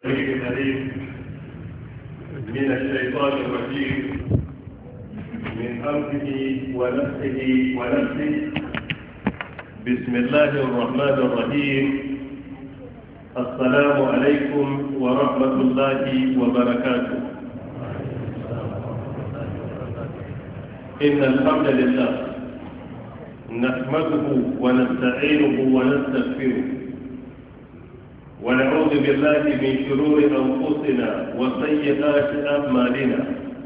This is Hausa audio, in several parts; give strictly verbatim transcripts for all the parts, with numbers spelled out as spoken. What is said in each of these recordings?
العليم من الشيطان الرجيم من أمره ونفسه ونفسه. بسم الله الرحمن الرحيم. السلام عليكم ورحمة الله وبركاته. إن الحمد لله نحمده ونستعينه ونستغفره ونعوذ بالله من شرور أنفسنا وسيئات أعمالنا.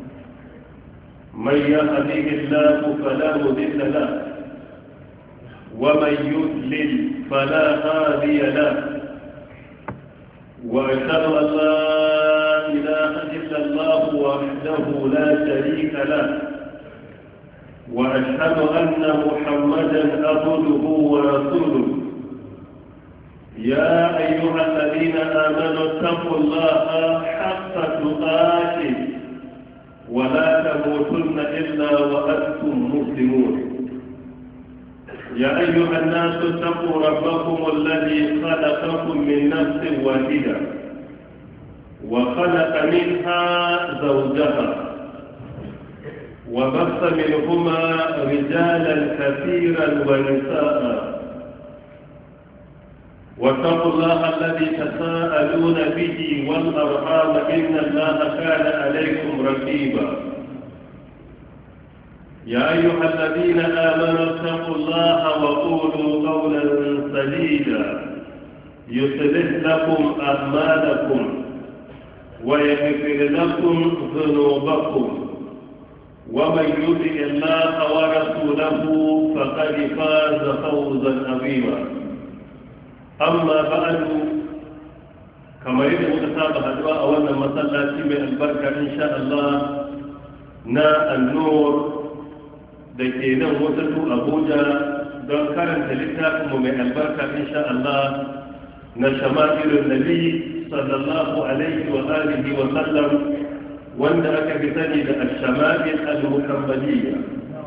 من يهده الله فلا مضل له ومن يضلل فلا هادي له، وأشهد أن لا إله إلا الله وحده لا شريك له، وأشهد أن محمدا عبده ورسوله. يا أيها الذين آمنوا اتقوا الله حق تقاته ولا تموتن إلا وأنتم مسلمون. يا أيها الناس اتقوا ربكم الذي خلقكم من نفس واحدة وخلق منها زوجها وبث منهما رجالا كثيرا ونساء، واتقوا الله الذي تساءلون به والأرحام إن الله كان عليكم رقيبا. يا أيها الذين آمنوا اتقوا الله وقولوا قولا سديدا يصلح لكم أعمالكم ويغفر لكم ذنوبكم، ومن يطع الله ورسوله فقد فاز فوزا عظيما. amma ba'adu, kamar yadda muka saba haduwa a wannan masallaci mai albarka insha Allah na annur da ke nan wasatu Abuja don karanta littafinmu mai albarka insha Allah na shama'ilun nabi sallallahu alaihi wa alihi wa sallam, wanda aka fi sani da ash-shama'il al-muhammadiyya,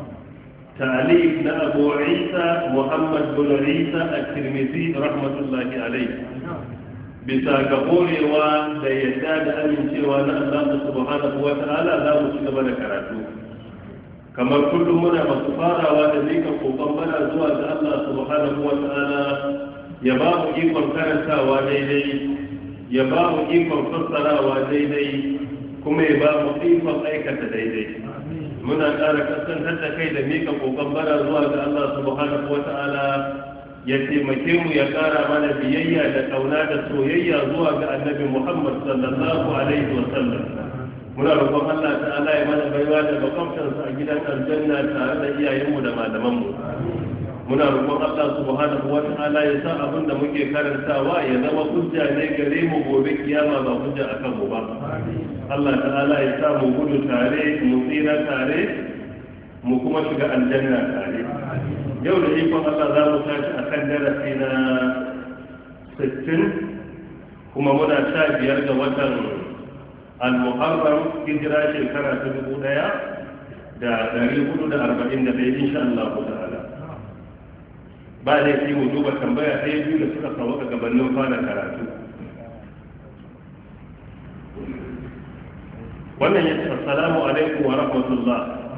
تعليق أبو عيسى محمد بن عيسى الترمذي رحمة الله عليه. bisa ga korewa da yadda da amincewa na Allah subhanahu wa ta'ala za mu ci gaba da karatu kamar kullum muna masu farawa da zika kokon bana zuwa ga Allah subhanahu wa ta'ala ya ba mu ikon karantawa daidai, ya ba mu ikon fassarawa daidai, kuma ya ba mu ikon aikata daidai. muna ƙara kasantar da kai da mika kokon bara zuwa ga Allah subhanahu wata'ala ya taimake mu ya ƙara mana biyayya da kauna da soyayya zuwa ga annabi Muhammad sallallahu alaihi wa sallam. muna roƙon Allah ta'ala ya mana baiwa da makwabtansa a gidan aljanna tare da iyayenmu da malamanmu. muna roƙon Allah subhanahu wata'ala ya sa abin da muke karantawa ya zama hujja ne gare mu gobe kiyama ba hujja akan mu ba. Allah ta'ala ya sa mu gudu tare, mu tsira tare, mu kuma shiga aljanna tare. yau da ikon Allah za mu tashi akan darasi na sittin, kuma muna sha biyar ga watan al-muharram, hijira shekara ta dubu ɗaya da ɗari hudu da arba'in da ɗaya insha Allah ta'ala. ba laifi mu duba tambaya ɗaya biyu da suka sauka gabanin fara karatu. wannan ya ce assalamu alaikum wa rahmatullah.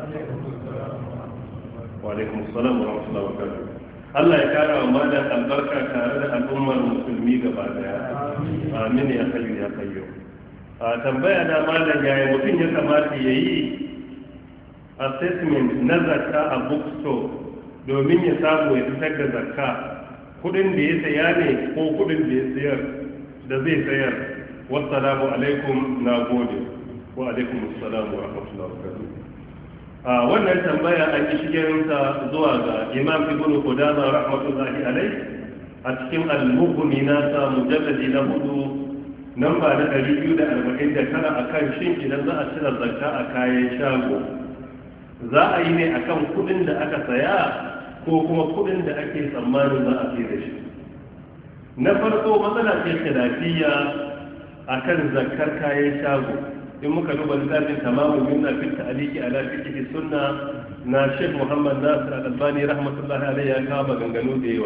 wa alaikum assalam wa rahmatullah wa barakatuh. Allah ya kara wa malam albarka tare da al'ummar musulmi gaba daya. amin ya hayyu ya qayyum. a tambaya da malam yayin mutum ya kamata yayi assessment na zakka a bookstore domin ya samu ya fitar da zakka, kudin da ya saya ne ko kudin da ya sayar da zai sayar. wassalamu alaikum, na gode. wa alaikum assalam wa rahmatullahi wa barakatuh. a wannan tambaya an yi shigen ta zuwa ga Imam Ibn Qudamah rahmatullahi alaihi a cikin al-Mughni nasa mujalladi na hudu namba na ɗari biyu da arba'in da tara akan shin idan za a cire zakka a kayan shago za a yi ne akan kudin da aka saya ko kuma kudin da ake tsammanin za a fi da shi. na farko matsala ce khilafiyya akan zakkar kayan shago. in muka duba littafin tamamu yunna fi ta'liqi ala fiqh sunna na Sheikh Muhammad Nasir Al-Albani rahmatullahi alayhi ya kawo maganganu da yawa.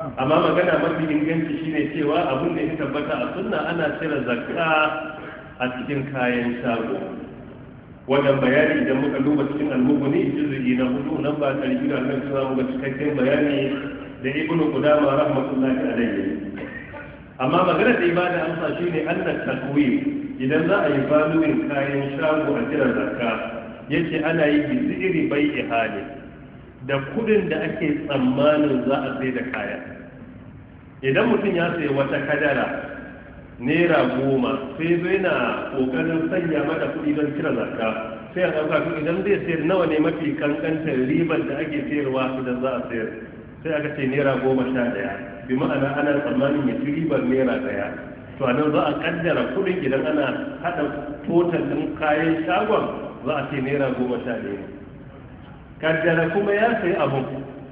amma magana mafi inganci shine cewa abin da ya tabbata a sunna ana cire zakka a cikin kayan shago. Wannan bayani idan muka duba cikin al-mughni juz'i na hudu nan ba ɗari biyu da kan cewa muka cikakken bayani da ibnu qudama rahmatullahi alayhi. Amma magana da ibada amsa shine annat takwim idan za a yi valuing kayan shago a cire zakka yace ana yi bi iri bai'i hali da kudin da ake tsammanin za a sai da kaya. Idan mutum ya sayi wata kadara naira goma sai zai na kokarin sanya mata kudi don cire zakka sai a ɗauka to idan zai sayar nawa ne mafi kankantar ribar da ake sayarwa idan za a sayar sai aka ce naira goma sha ɗaya bi ma'ana ana tsammanin ya ci ribar naira ɗaya to a nan za a kaddara kudin idan ana haɗa total ɗin kayan shagon za a ce naira goma sha ɗaya kaddara kuma ya sayi abu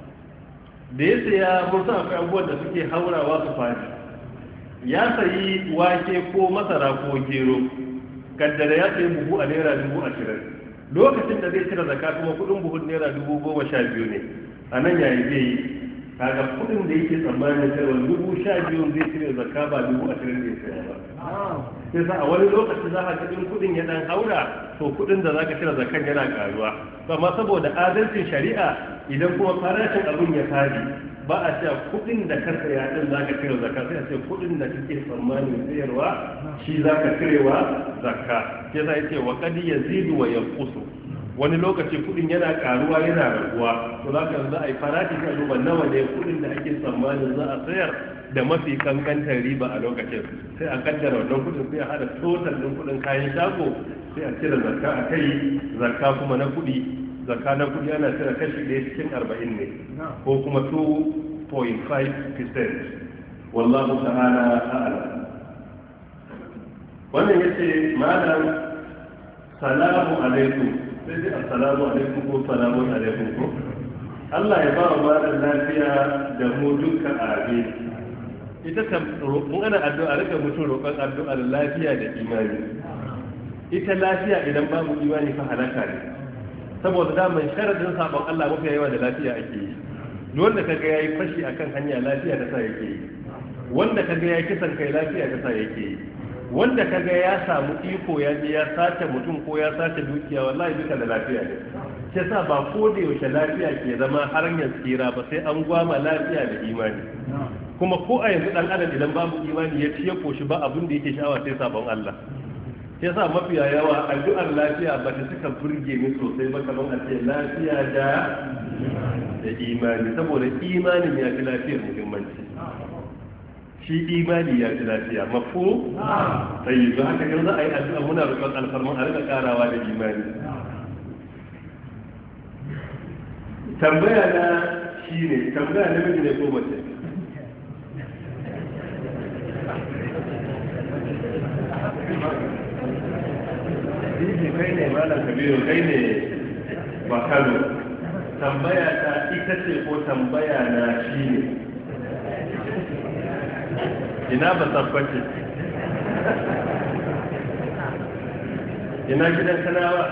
da ya saya mun san akwai abubuwan da suke haurawa su fadi ya sayi wake ko masara ko gero kaddara ya sayi buhu a naira dubu ashirin lokacin da zai cire zakka kuma kudin buhun naira dubu goma sha biyu ne a nan yayi zai yi kaga kudin da yake tsammanin cewa dubu sha biyu zai cire zakka ba dubu ashirin da ya saya ba sai sa a wani lokaci za ka ga kudin ya dan haura to kudin da zaka cire zakkan yana karuwa amma saboda adalcin shari'a idan kuma farashin abun ya fadi ba a cewa kudin da ka saya din zaka cire zakka sai a ce kudin da kake tsammanin sayarwa shi zaka cirewa zakka sai sa yace wa qad yazidu wa yanqusu wani lokaci kudin yana karuwa yana raguwa to zaka za a yi farashi ka duba nawa ne kudin da ake tsammanin za a sayar da mafi kankantar riba a lokacin sai a kaddara wannan kudin sai a hada total din kudin kayan shago sai a cire zakka a kai zakka kuma na kudi zakka na kudi ana cire kashi ɗaya cikin arba'in ne ko kuma two point five percent wallahu ta'ala a'lam. Wannan yace malam salamu alaikum sai dai assalamu alaikum ko salamu alaikum ko Allah ya ba wa malam lafiya da mu dukkan amin. Ita kan mun ana addu'a rika mutum roƙon addu'ar lafiya da imani. Ita lafiya idan babu imani fa halaka ne. Saboda daman sharadin sabon Allah mafi yawa da lafiya ake yi. Duk wanda kaga yayi fashi akan hanya lafiya ta sa yake yi. Wanda kaga yayi kisan kai lafiya ta sa yake yi. Wanda kaga ya samu iko ya je ya sace mutum ko ya sace dukiya wallahi duka da lafiya ne. Ke sa ba ko da yaushe lafiya ke zama hanyar tsira ba sai an gwama lafiya da imani. Kuma ko a yanzu dan adam idan babu imani ya ci ya koshi ba abin da yake sha'awa sai sabon Allah. Ya sa mafiya yawa addu'ar lafiya ba ta suka burge ni sosai ba kamar a ce lafiya da da imani saboda imanin ya fi lafiyar muhimmanci. Shi imani ya fi lafiya mafu sai yanzu haka yanzu za a yi addu'a muna roƙon alfarman a rika karawa da imani. Tambaya na shi ne tambaya na miji ne ko mace? Kai ne malam Kabiru kai ne Bakano. Tambaya ta ita ce ko tambaya na shi ne? Ina ba tabbace? Ina gidan kanawa?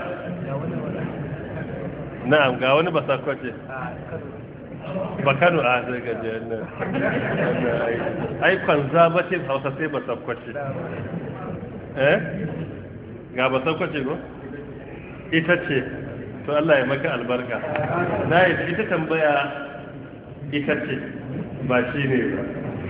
Na'am ga wani ba sakwace. Bakano a zai gajiyar nan. Ai conservative Hausa sai ba sakwace. Eh? Ga ba sakwace ko? Ita ce. To Allah ya maka albarka. Na yi ita tambaya ita ce ba shi ne ba.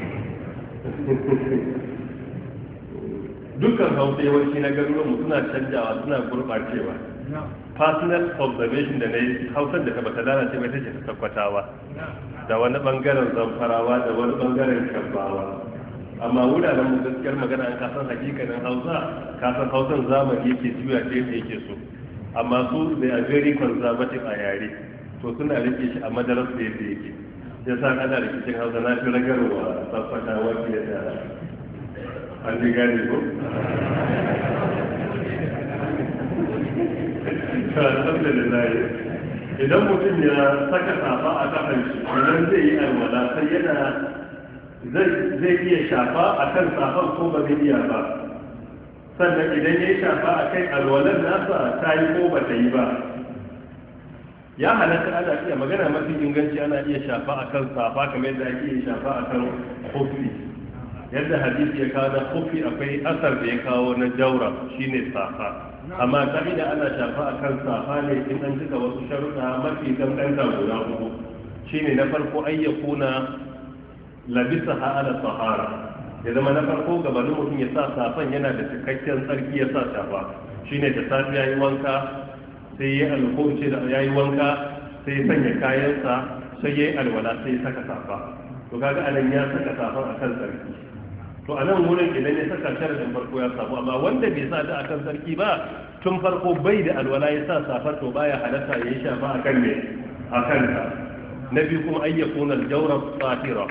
Dukkan Hausa yawanci na garuruwanmu suna canjawa suna gurɓacewa. Personal observation da na yi Hausar da ta bata lalace bai take ta tabbatawa da wani bangaren zamfarawa da wani bangaren shabbawa. Amma wuraren mu gaskiyar magana an kasan hakikanin Hausa kasan Hausan zamani yake juya ta yadda yake so. Amma su they are very conservative a yare to suna rike shi a madarar da yadda yake. Ya sa ana rikicin Hausa na fi ragarwa tabbatawa fiye da an ji gane ko? Alhamdulillah idan mutum ya saka safa a kafan shi idan zai yi alwala sai yana zai iya shafa a kan safan ko ba zai iya ba sannan idan ya shafa a kai alwalar nasa ta yi ko ba ta yi ba ya halatta ana iya magana mafi inganci ana iya shafa akan safa kamar yadda ake iya shafa akan kofi. Yadda hadisi ya kawo na kofi akwai asar da ya kawo na jaura shine safa, amma ka'ida ana shafa akan safa ne in an cika wasu sharuɗa mafi kankanta guda uku. Shine na farko ayyakuna labisa ala sahara, ya zama na farko gabanin mutum ya sa safan yana da cikakken tsarki ya sa shafa. Shine da safi yayi wanka sai ya alƙawce da yayi wanka sai ya sanya kayansa sai ya yi alwala sai ya saka safa. To kaga anan ya saka safan akan tsarki. To a nan wurin idan ya saka sharadin farko ya samu, amma wanda bai sa da akan sarki ba tun farko bai da alwala ya sa safar to baya halatta ya yi shafa akan ne akan ta. Na biyu kuma ayyakuna aljawra tsafira,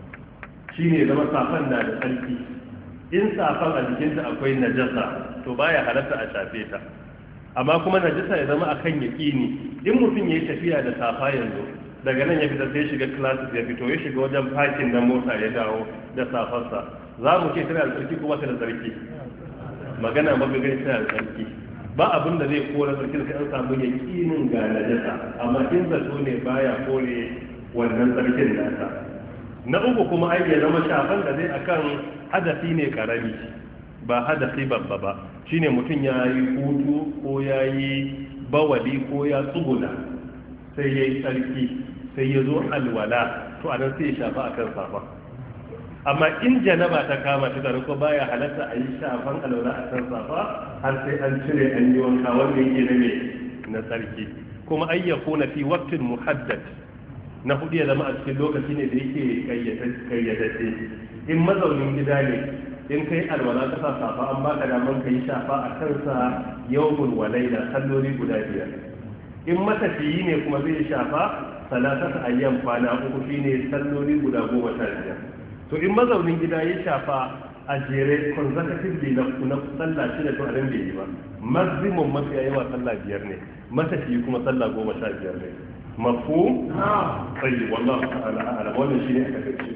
shine zama safan na da sarki. In safan a jikinta akwai najasa to baya halatta a shafe ta, amma kuma najasa ya zama akan yaqini. In mutum yayi tafiya da safa yanzu daga nan ya fita sai shiga classes ya fito ya shiga wajen parking na mota ya dawo da safarsa, za mu ce tana da tsarki kuma tana da tsarki? Magana mafi gani tana da tsarki. Ba abin da zai kore tsarki sai an samu yakinin ga najasa, amma in zato ne baya kore wannan tsarkin nasa. Na uku kuma ai ya zama shafan da zai akan hadasi ne karami ba hadasi babba ba, shine mutum ya yi hutu ko ya yi bawali ko ya tsuguna sai ya yi tsarki sai ya zo alwala, to anan sai ya shafa akan safa. Amma in janaba ta kama shi ko baya halatta a yi shafan alwala a kan safa har sai an cire an yi wanka wanda yake na me na tsarki. Kuma ayyako na fi waqtin muhaddad, na hudu ya zama a cikin lokaci ne da yake kayyadace. In mazaunin gida ne in kai alwala ka sa safa an baka daman ka yi shafa a kansa yawmul wa laila, salloli guda biyar. In matafiyi ne kuma zai shafa salatata ayyam, kwana uku shine salloli guda goma sha biyar. To in mazaunin gida ya shafa a jere consecutively na na sallah shida to anan bai yi ba. Maximum mafiya yawa sallah biyar ne, matafiyi kuma sallah goma sha biyar ne. Mafhum? Tayyib, wallahu ta'ala a'lam. Wannan shine aka kace.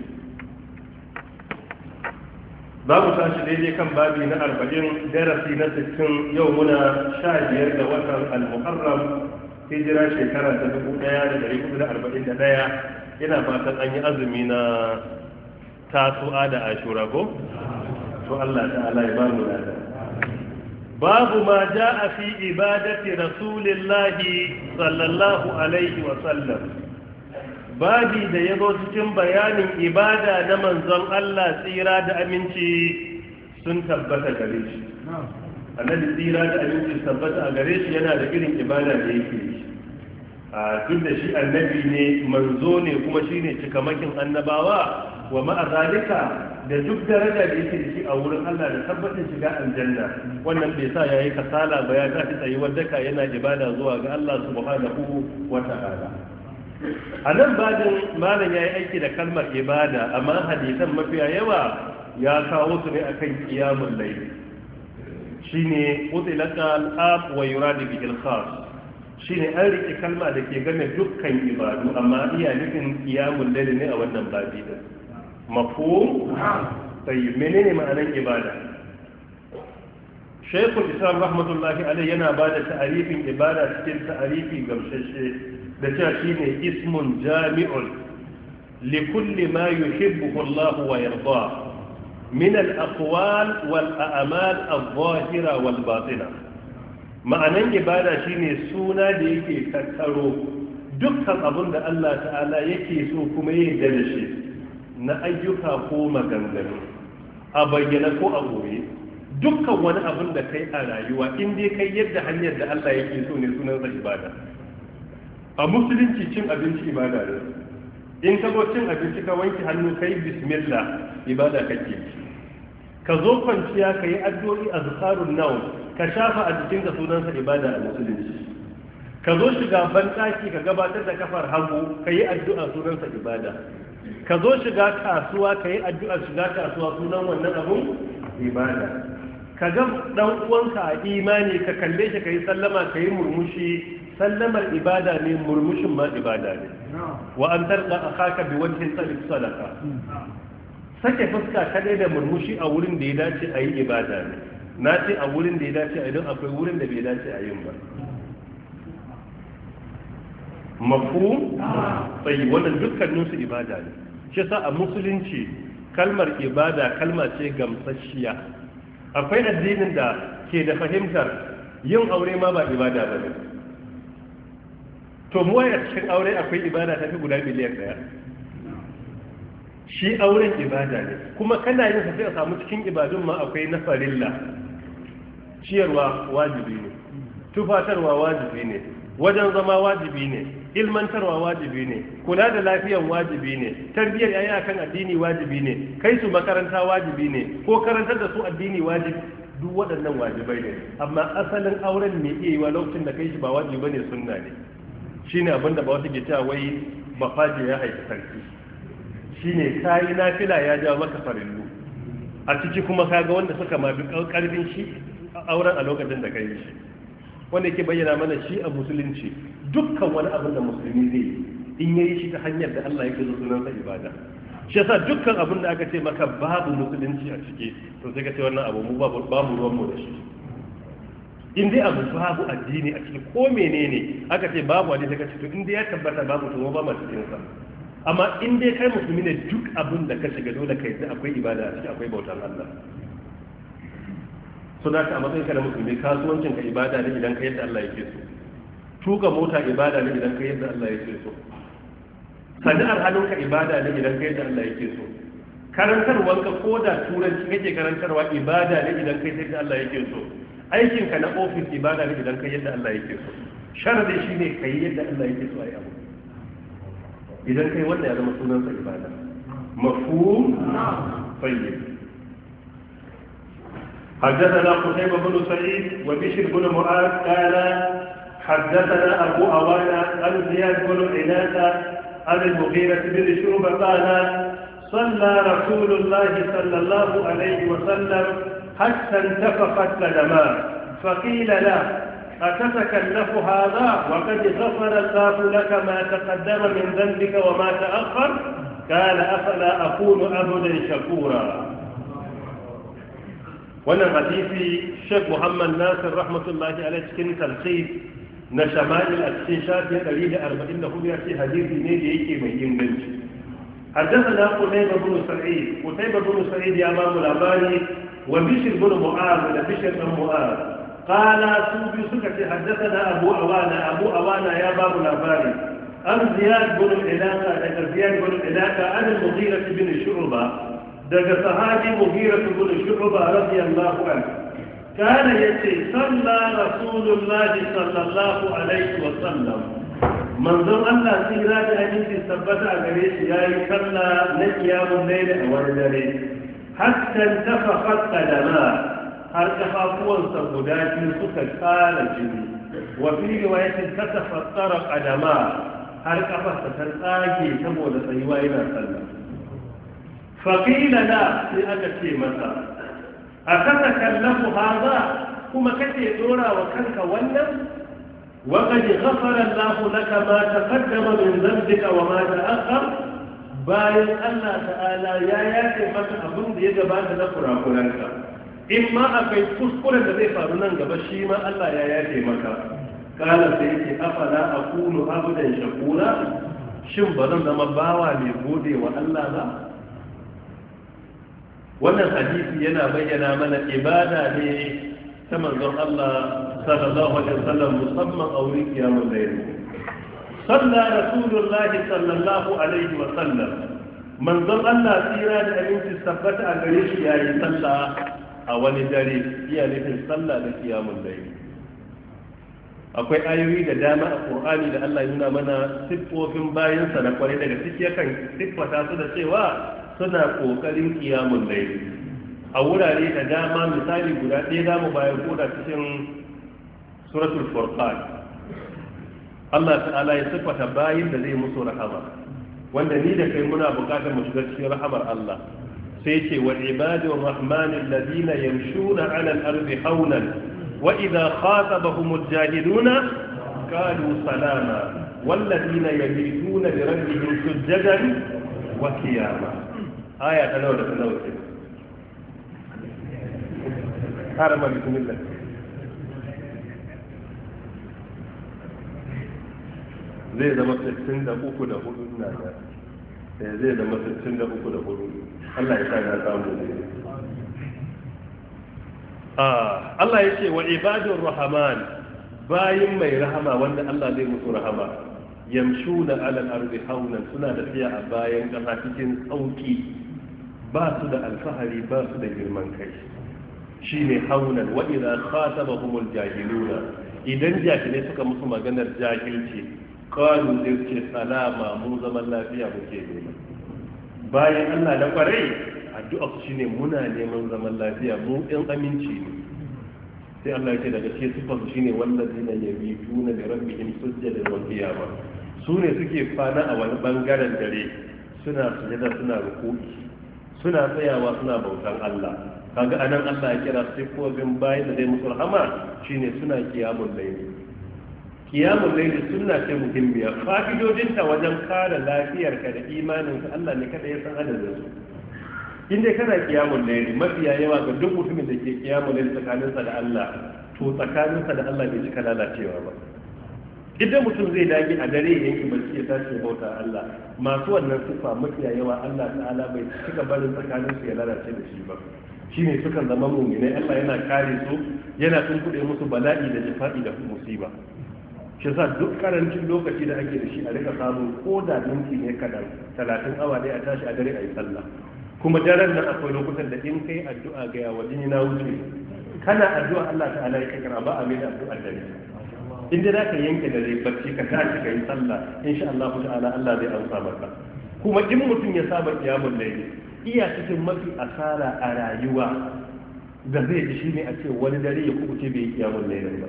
Za mu tashi daidai kan babi na arba'in, darasi na sittin. Yau muna sha biyar da watan al-Muharram, hijira shekara ta dubu ɗaya da ɗari hudu da arba'in da ɗaya. Ina fatan an yi azumi na tasu'a da ashura ko? To Allah ta'ala ya ba mu lada. Babu ma ja'a fi ibadati rasulillahi sallallahu alaihi wa sallam. Babi da ya zo cikin bayanin ibada na manzon Allah, tsira da aminci sun tabbata gare shi. Annabi tsira da aminci tabbata a gare shi yana da irin ibada da yake yi. A duk da shi annabi ne, manzo ne, kuma shine cikamakin annabawa, wa ma'a zalika da duk daraja da yake da shi a wurin Allah da tabbatin shiga aljanna, wannan bai sa yayi kasala ba, ya tafi tsayuwar daka yana ibada zuwa ga Allah subhanahu wa ta'ala. A nan bajin malam ya yi aiki da kalmar ibada, amma hadisan mafiya yawa ya kawo su ne akan qiyamul layl. Shine utilaka al-ab wa yuradu bihi al-khas. Shine an rike kalma da ke game dukkan ibadu, amma iya nufin qiyamul layl ne a wannan babi din. Mafhum? Tayyib, menene ma'anar ibada? Shaykhul Islam rahmatullahi alayhi yana bada ta'arifin ibada cikin ta'arifi gamsashe da cewa shine ismun jami'un li kulli ma yuhibbuhu Allah wa yarda min al-aqwal wal a'mal adh-dhahira wal batina. Ma'anan ibada shine suna da yake tattaro dukkan abin da Allah ta'ala yake so kuma yake da shi na ayyuka ko maganganu, a bayyana ko a goye. Dukkan wani abin da kai a rayuwa in dai kai yadda hanyar da Allah yake so ne sunansa ibada. A musulunci cin abinci ibada ne. In ka zo cin abinci ka wanke hannu kai bismillah, ibada kake. Ka zo kwanciya ka yi addu'o'i azkarun nawm, ka shafa a jikinka sunansa ibada a musulunci. Ka zo shiga banɗaki ka gabatar da kafar hagu, ka yi addu'a sunansa ibada. Ka zo shiga kasuwa ka yi addu'a shiga kasuwa sunan wannan abun ibada. Ka ga dan uwanka a imani ka kalle shi ka yi sallama ka yi murmushi, sallamar ibada ne, murmushin ma ibada ne. Wa an tarda akhaka bi wajhin salih sadaqa. Sake fuska kadai da murmushi a wurin da ya dace a yi ibada ne. Na ce a wurin da ya dace a idan akwai wurin da bai dace a yin ba. mafhum sai wannan dukkanin su ibada ne shi yasa a musulunci kalmar ibada kalma ce gamsasshiya. Akwai addinin da ke da fahimtar yin aure ma ba ibada ba ne, to mu a cikin aure akwai ibada ta fi guda miliyan daya. Shi auren ibada ne kuma kana yin sa sai a samu cikin ibadun ma akwai na farilla. Ciyarwa wajibi ne, tufatarwa wajibi ne, wajen zama wajibi ne, ilmantarwa wajibi ne, kula da lafiyan wajibi ne, tarbiyyar yaya kan addini wajibi ne, kai su makaranta wajibi ne, ko karantar da su addini wajibi, duk waɗannan wajibai ne. Amma asalin auren ne iya yi wa lokacin da kai shi ba wajibi bane, sunna ne. Shine abin da ba wasu ke cewa wai mafaji ya haifi sarki. Shine kayi nafila ya jawo maka farillu. A ciki kuma kaga wanda suka mafi karfin shi auren a lokacin da kai shi. Wanda yake bayyana mana shi a musulunci dukkan wani abin da musulmi zai yi in yayi shi ta hanyar da Allah yake so sunansa ibada. Shi yasa dukkan abin da aka ce maka babu musulunci a ciki to sai ka ce wannan abu mu babu babu ruwan mu da shi. In dai abu babu addini a ciki ko menene aka ce babu addini sai ka ce to in dai ya tabbata babu to ba ma cikin sa. Amma in dai kai musulmi ne duk abin da ka shiga dole kai sai akwai ibada a ciki, akwai bautar Allah. Suna ka a matsayin ka da musulmi kasuwancin ka ibada ne idan ka yadda Allah yake so, tuka mota ibada ne idan ka yadda Allah yake so, sana'ar hannunka ibada ne idan ka yadda Allah yake so, karantarwanka ko da turanci kake karantarwa ibada ne idan ka yadda Allah yake so, aikinka na ofis ibada ne idan ka yadda Allah yake so. Sharadi shine kai yadda Allah yake so ai abu. Idan kai wanda ya zama sunansa ibada. Mafhum? Tayyib. حدثنا قتيبة بن سعيد وبشر بن معاذ قال حدثنا أبو أوانا عن زياد بن عناسة عن المغيرة بن شعبة قال صلى رسول الله صلى الله عليه وسلم حتى انتفخت قدماه فقيل له أتتكلف هذا وقد غفر الله لك ما تقدم من ذنبك وما تأخر قال أفلا أكون عبدا شكورا. wannan hadisi Sheikh Muhammad Nasir rahmatullahi alaihi cikin talqis na shama'il a cikin shafi ɗari da arba'in da hudu ya ce hadisi ne da yake mai inganci. حدثنا قتيبة بن سعيد قتيبة بن سعيد يا امام الاباني وبشر بن معاذ بشر بن معاذ قال سوبي سكت حدثنا ابو اوانا ابو اوانا يا باب الاباني عن زياد بن العلاقه زياد بن العلاقه عن المغيرة بن شعبة daga sahabi Mughira ibn Shu'bah radiyallahu anhu kana yace salla rasulullah sallallahu alaihi wa sallam manzon Allah tsira da hadisi tabbata a gare shi yayi salla na qiyamul layl a wani dare hatta tafaqat qadama har kafafuwansa guda biyu suka tsara jini wa fi riwayatin tatafattara qadama har kafarsa ta tsage saboda tsayuwa yana sallah. فقيل لا لأجل مسا أتتكلف هذا كما كتي دورا وكنك ولم وقد غفر الله لك ما تقدم من ذنبك وما تأخر باين الله تعالى يا ياتي مك أبن دي جبان نقرا قرانك إما أكي تذكر الذي فارنا قبشيما الله يا ياتي مك قال سيدي أفلا أكون عبدا شكورا شن بذن دم باوا لبودي والله لا. Wannan hadisi yana bayyana mana ibada ne ta manzon Allah sallallahu alaihi wasallam musamman a wurin kiyamul layl. Salla rasulullahi sallallahu alaihi wasallam manzon Allah tsira da aminci tabbata a gare shi yayi sallah a wani dare iya nufin sallah da kiyamul layl. Akwai ayoyi da dama a Qur'ani da Allah ya nuna mana siffofin bayansa na kwarai daga ciki yakan siffata su da cewa suna ƙoƙarin kiyamun laifi a wurare da dama. Misali guda ɗaya za mu bayar koda cikin suratul furqan Allah ta'ala ya siffata bayin da zai musu rahama, wanda ni da kai muna buƙatar mu shiga cikin rahamar Allah. Sai ce wa ibadur rahmanil ladina yamshuna 'ala al-ardi hawlan wa idha khatabahumul jahiluna qalu salama wal ladina yabituna li rabbihim sujadan wa qiyama. aya ta nawa da ta nawa ce harama bismillah zai zama sittin da uku da hudu na da zai zama sittin da uku da hudu. Allah ya sa ya samu ne. Allah ya ce wa ibadur rahman, bayin mai rahama wanda Allah zai musu rahama, yamshuna alal ardi haunan, suna tafiya a bayan kasa cikin sauki, ba su da alfahari ba su da girman kai, shine haunan. Wa idza khatabahumul jahiluna, idan jahilai suka musu maganar jahilci, qalu zai ce salama, mu zaman lafiya muke nema. Bayan Allah na kwarai addu'a su shine muna neman zaman lafiya, mu ɗan aminci ne. sai Allah ya ce daga cikin sifar su shine wallazina yabituna li rabbihim sujjadan wa qiyama, su ne suke kwana a wani bangaren dare suna sujada suna ruku'i suna tsayawa suna bautan Allah. Kaga anan Allah ya kira sifofin bayan da zai musu rahama shine suna qiyamul layl. Qiyamul layl sunna ce muhimmiya, fa'idodinta wajen kare lafiyarka da imaninka Allah ne kada ya san adadin su. In dai kana qiyamul layl, mafiya yawa ga duk mutumin da ke qiyamul layl tsakaninsa da Allah, to tsakaninsa da Allah bai cika lalacewa ba. Idan mutum zai dage a dare yanki bacci ya tashi bauta Allah, masu wannan sifa mafiya yawa Allah ta'ala bai cika barin tsakaninsu ya lalace da shi ba. Shine sukan zama mu'minai, Allah yana kare su, yana tunkuɗe musu bala'i da jifa'i da musiba. Shi sa duk karancin lokaci da ake da shi a rika samu ko da minti ne kadan talatin awa dai a tashi a dare a yi sallah. Kuma daren nan akwai lokutan da in kai addu'a ga yawa jini na wuce kana addu'a Allah ta'ala ya kakara ba a mai addu'a dare. In dai zaka yanke dare bacci ka tashi ka yi sallah insha Allah ta'ala Allah zai amsa maka. Kuma in mutum ya saba qiyamul layl, iya cikin mafi asara a rayuwa da zai ji shine a ce wani dare ya kubuce bai yi qiyamul layl ba.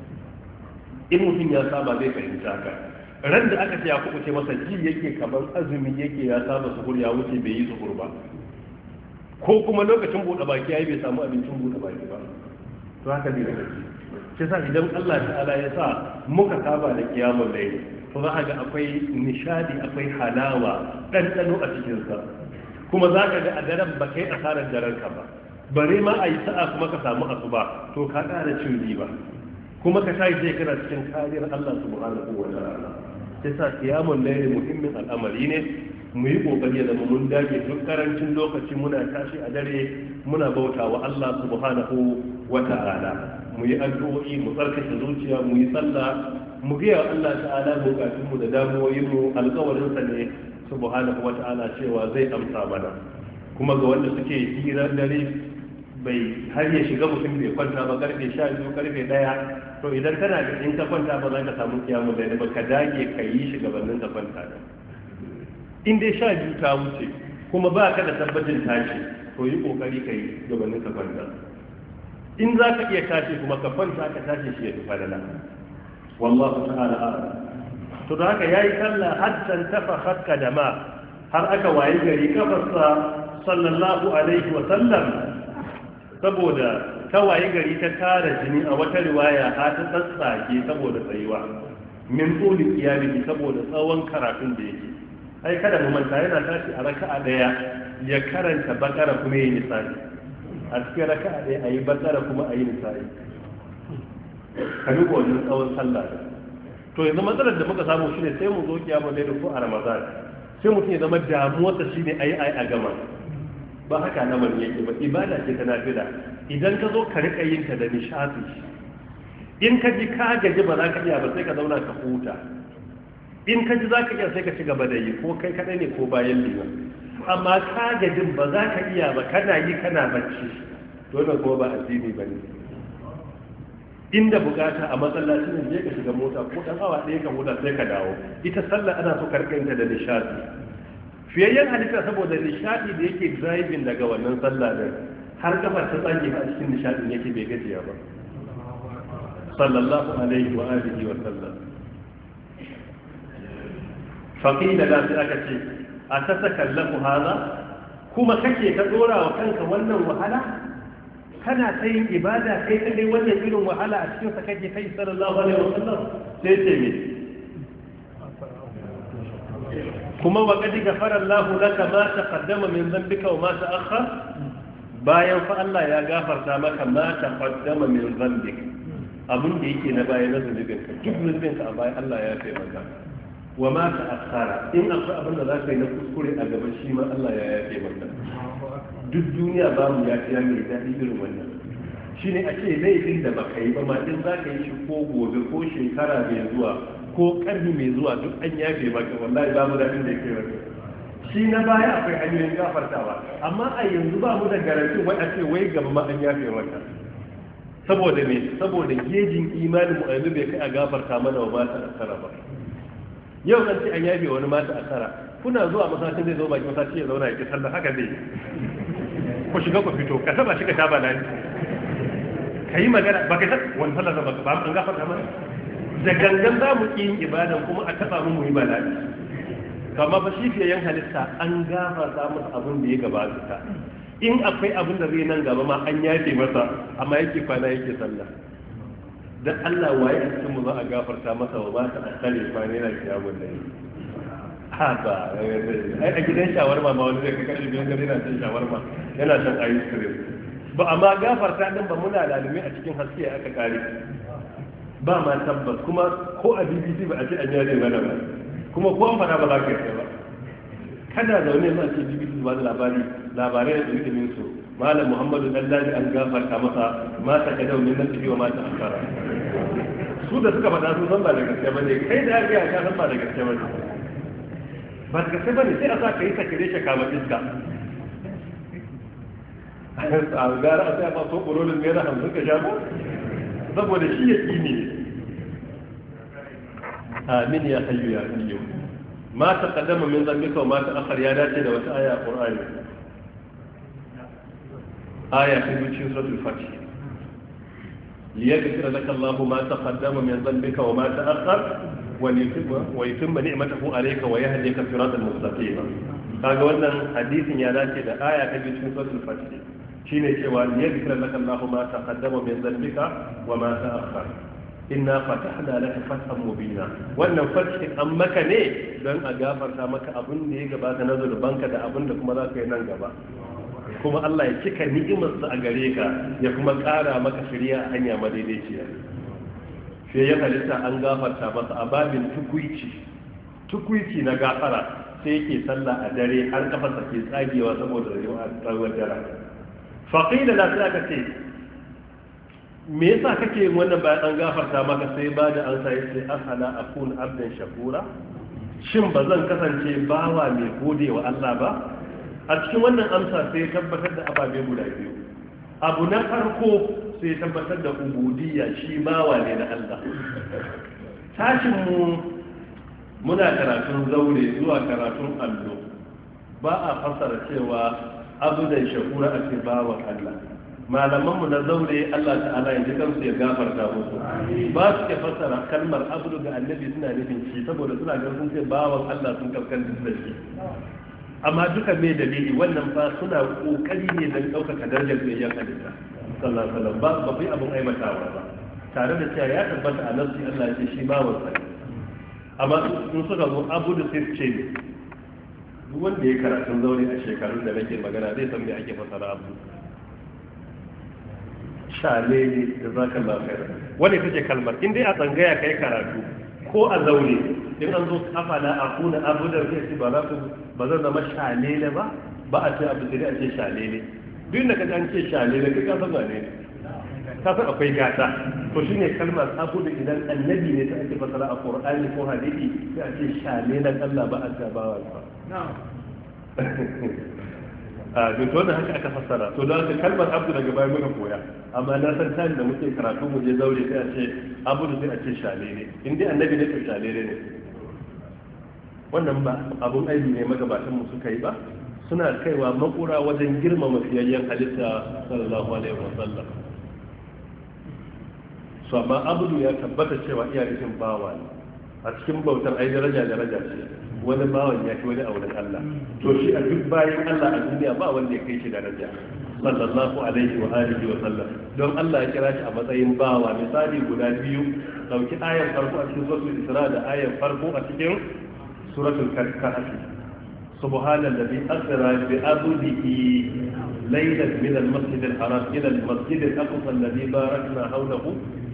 In mutum ya saba zai fahimta ka, ran da aka ce ya kubuce masa ji yake kamar azumi yake ya saba suhur ya wuce bai yi suhur ba, ko kuma lokacin buɗe baki yayi bai samu abincin buɗe baki ba, to haka ne da gaske. Shi sa idan Allah ta'ala ya sa muka saba da qiyamul layl, to za ka ga akwai nishadi, akwai halawa, ɗanɗano a cikin sa, kuma za ka ga a daren ba kai asarar daren ka ba, bare ma a yi sa'a kuma ka samu asuba, to ka ƙara cin riba, kuma ka tashi sai kana cikin kariyar Allah subhanahu wa ta'ala. Sai sa qiyamul layl muhimmin al'amari ne, mu yi kokari da mun dage duk karancin lokaci muna tashi a dare muna bauta wa Allah subhanahu wa ta'ala, mu yi addu'o'i, mu tsarkake zuciya, mu yi sallah, mu ga Allah ta'ala bukatun mu da damuwoyin mu, alƙawarin sa ne subhanahu wa ta'ala cewa zai amsa mana. Kuma ga wanda suke hira dare bai har ya shiga mutum bai kwanta ba karfe sha biyu karfe daya, to idan kana da in ka kwanta ba za ka samu kiyamun da ba, ka dage ka yi shi gabanin ka kwanta da. In dai sha biyu ta wuce kuma ba ka da tabbacin tashi, to yi kokari ka yi gabanin ka kwanta. In za ka iya tashi kuma ka kwanta ka tashi shi ya fi falala. Wallahu ta'ala a'lam. To da haka yayi sallah haddan tafakhat kadama, har aka wayi gari kafarsa sallallahu alaihi wa sallam saboda ta waye gari ta tara jini, a wata riwaya ha ta tsatsake saboda tsayuwa, min tsoli iyali saboda tsawon karatun da yake. Ai kada mu manta yana tashi a raka'a daya ya karanta bakara kuma yi nisa'i, a cikin raka'a daya ayi bakara kuma ayi nisa'i. Ka duba wannan tsawon sallah. To yanzu matsalar da muka samu shine sai mu zo kiyama ne da ko a Ramadan, sai mutum ya zama damuwarsa shine ayi ayi a gama. Ba haka lamarin yake ba, ibada ce ta nafila. Idan ka zo ka rika yin ta da nishadi, in ka ji ka gaji ba za ka iya ba sai ka zauna ka huta, in ka ji za ka iya sai ka ci gaba da yi, ko kai kadai ne ko bayan liman. Amma ka gajin ba za ka iya ba, kana yi kana bacci, dole kuma ba addini ba ne. Inda bukata a masallaci ne je ka shiga mota ko dan awa ɗaya ka huta sai ka dawo. Ita sallah ana so ka rika yin ta da nishadi. Fiyayyen halitta saboda nishadi da yake driving daga wannan sallah din, har kafar ta tsage a cikin nishadin yake bai gajiya ba, sallallahu alaihi wa alihi wa sallam. Faqila da sai aka ce a ta takallafu hada, kuma kake ka dora wa kanka wannan wahala, kana ta yin ibada kai kadai wannan irin wahala a cikin sa kake kai sallallahu alaihi wa sallam. Sai ce me kuma wa qad ghafara Allahu laka ma taqaddama min dhanbika wa ma ta'akhkhar, bayan fa Allah ya gafarta maka ma taqaddama min dhanbik, abin da yake na baya na zunubin ka, duk zunubin ka a baya Allah ya yafe maka. wa ma ta'akhkhara in akwai abin da za ka yi na kuskure a gaba shi ma Allah ya yafe maka. Duk duniya ba mu yafiya mai daɗi irin wannan. Shine a ce laifin da baka yi ba ma in za ka yi shi ko gobe ko shekara mai zuwa ko ƙarni mai zuwa duk an yafe maka, wallahi ba mu daɗin da yake wani. Shi na baya akwai hanyoyin gafartawa, amma a yanzu ba mu da garanti wai a ce wai gaba ma an yafe maka. Saboda me? Saboda gejin imanin mu a yanzu bai kai a gafarta mana wa mata asara ba. Yau an ce an yafe wani mata asara, kuna zuwa masallacin zai zo baki masallaci ya zauna ya ki sallah haka zai ku shiga ku fito ka taba shiga ta bana ka yi magana ba ka san wani sallah ba ba an gafarta mana da gangan za mu yin ibadan kuma a taba mu mu yi bala'i. Kama fa shi fiye yan halitta an gafarta masa abin da ya gabata. In akwai abin da zai nan gaba ma an yafe masa amma yake kwana yake sallah. Dan Allah waye a cikin mu za a gafarta masa wa ba ta asali kwana yana kiyamun da ha ba ai a gidan shawarma ma wani zai ka kashi biyan gari yana cin shawarma yana shan ice cream ba amma gafarta din ba muna lalumi a cikin haske aka kare ba ma tabbas kuma ko a B B C ba a ce an yaje mana ba kuma ko an fada ba za ka yi ba kada zaune ma ce B B C ba da labari labarai da ilimin su malam Muhammadu Dallaji an gafarta masa mata ka daune nan tafi wa mata akara su da suka faɗa su san ba da gaske bane kai da aka ya san ba da gaske bane ba da gaske bane sai a sa ka yi sakire shi kama iska a gara a sai a faso ƙurorin naira hamsin ka sha ba saboda shi ya ƙi ne amin ya hayyu ya hayyu ma ta kaddama min zambika wa ma ta akhar ya dace da wata aya a Qur'ani aya ta cikin suratul Fatih liyaghfira laka Allahu ma taqaddama min dhanbika wa ma ta'akhkhar wa yutimma ni'matahu alayka wa yahdika siratan mustaqima. Kaga wannan hadisin ya dace da aya ta cikin suratul Fatih shine cewa liyaghfira laka Allahu ma taqaddama min dhanbika wa ma ta'akhkhar inna fatahna laka fathan mubina. Wannan fathin an maka ne don a gafarta maka abin da ya gabata na zurbanka da abin da kuma za ka yi nan gaba, kuma Allah ya cika ni'imarsa a gare ka ya kuma ƙara maka shirya a hanya madaidaiciya. Sai ya halitta an gafarta masa a babin tukuici tukuici na gafara sai yake sallah a dare har kafarsa ke tsagewa saboda rayuwar dare. Faqila la sai aka ce me yasa kake yin wannan bayan an gafarta maka? Sai ba da an sai sai afala akun abdan shakura, shin ba zan kasance bawa mai gode wa Allah ba? A cikin wannan amsa sai tabbatar da ababe guda biyu. Abu na farko sai tabbatar da ubudiyya, shi bawa ne na Allah. Tashin mu muna karatun zaure zuwa karatun allo ba a fassara cewa abudan shakura a ce bawan Allah. Malamanmu na zaure Allah ta'ala ya ji kansu ya gafarta musu ba su ke fassara kalmar abudu ga annabi suna nufin shi saboda suna ga sun ce bawan Allah sun kaskantar da shi. Amma duka mai dalili wannan fa suna kokari ne don ɗaukaka darajar biyayyen halitta sallallahu alaihi wasallam ba ba bai abun aimatawa ba tare da cewa ya tabbata a nafsi Allah ya ce shi bawan sa. Amma sun suka zo abudu sai ce duk wanda ya karatun zaure a shekarun da nake magana zai san me ake fassara abu. Shale ne da za ka lafiyar wani take kalmar in dai a tsangaya kai karatu ko a zaune in an zo afala a kuna abu da zai ci ba za ku ba zan zama shalele ba ba a ce abu sai a ce shalele duk da kaji an ce shalele kai ka san wane ka san akwai gata to shine kalmar abu da idan annabi ne ta ake fasara a qur'ani ko hadisi sai a ce shalele Allah ba a ta bawa ba a duk wannan haka aka fassara to da haka kalmar abdu daga bayan muka koya amma na san tayin da muke karatu mu je zaure sai a ce abdu sai a ce shalele in dai annabi ne to shalele ne. Wannan ba abun aibi ne magabatan mu suka yi ba, suna kaiwa makura wajen girmama fiyayyen halitta sallallahu alaihi wasallam. So amma abdu ya tabbata cewa iya nufin bawa ne a cikin bautar ai daraja daraja ce, wani bawan ya fi wani auren Allah to shi a duk bayan Allah a duniya ba wanda ya kai shi daraja sallallahu alaihi wa alihi wa sallam don Allah ya kira shi a matsayin bawa. Misali guda biyu, dauki ayar farko a cikin suratul Isra da ayar farko a cikin suratul Kahf. Subhanallazi asra bi abdihi laylan min al-masjid al-haram ila al-masjid al-aqsa alladhi barakna hawlahu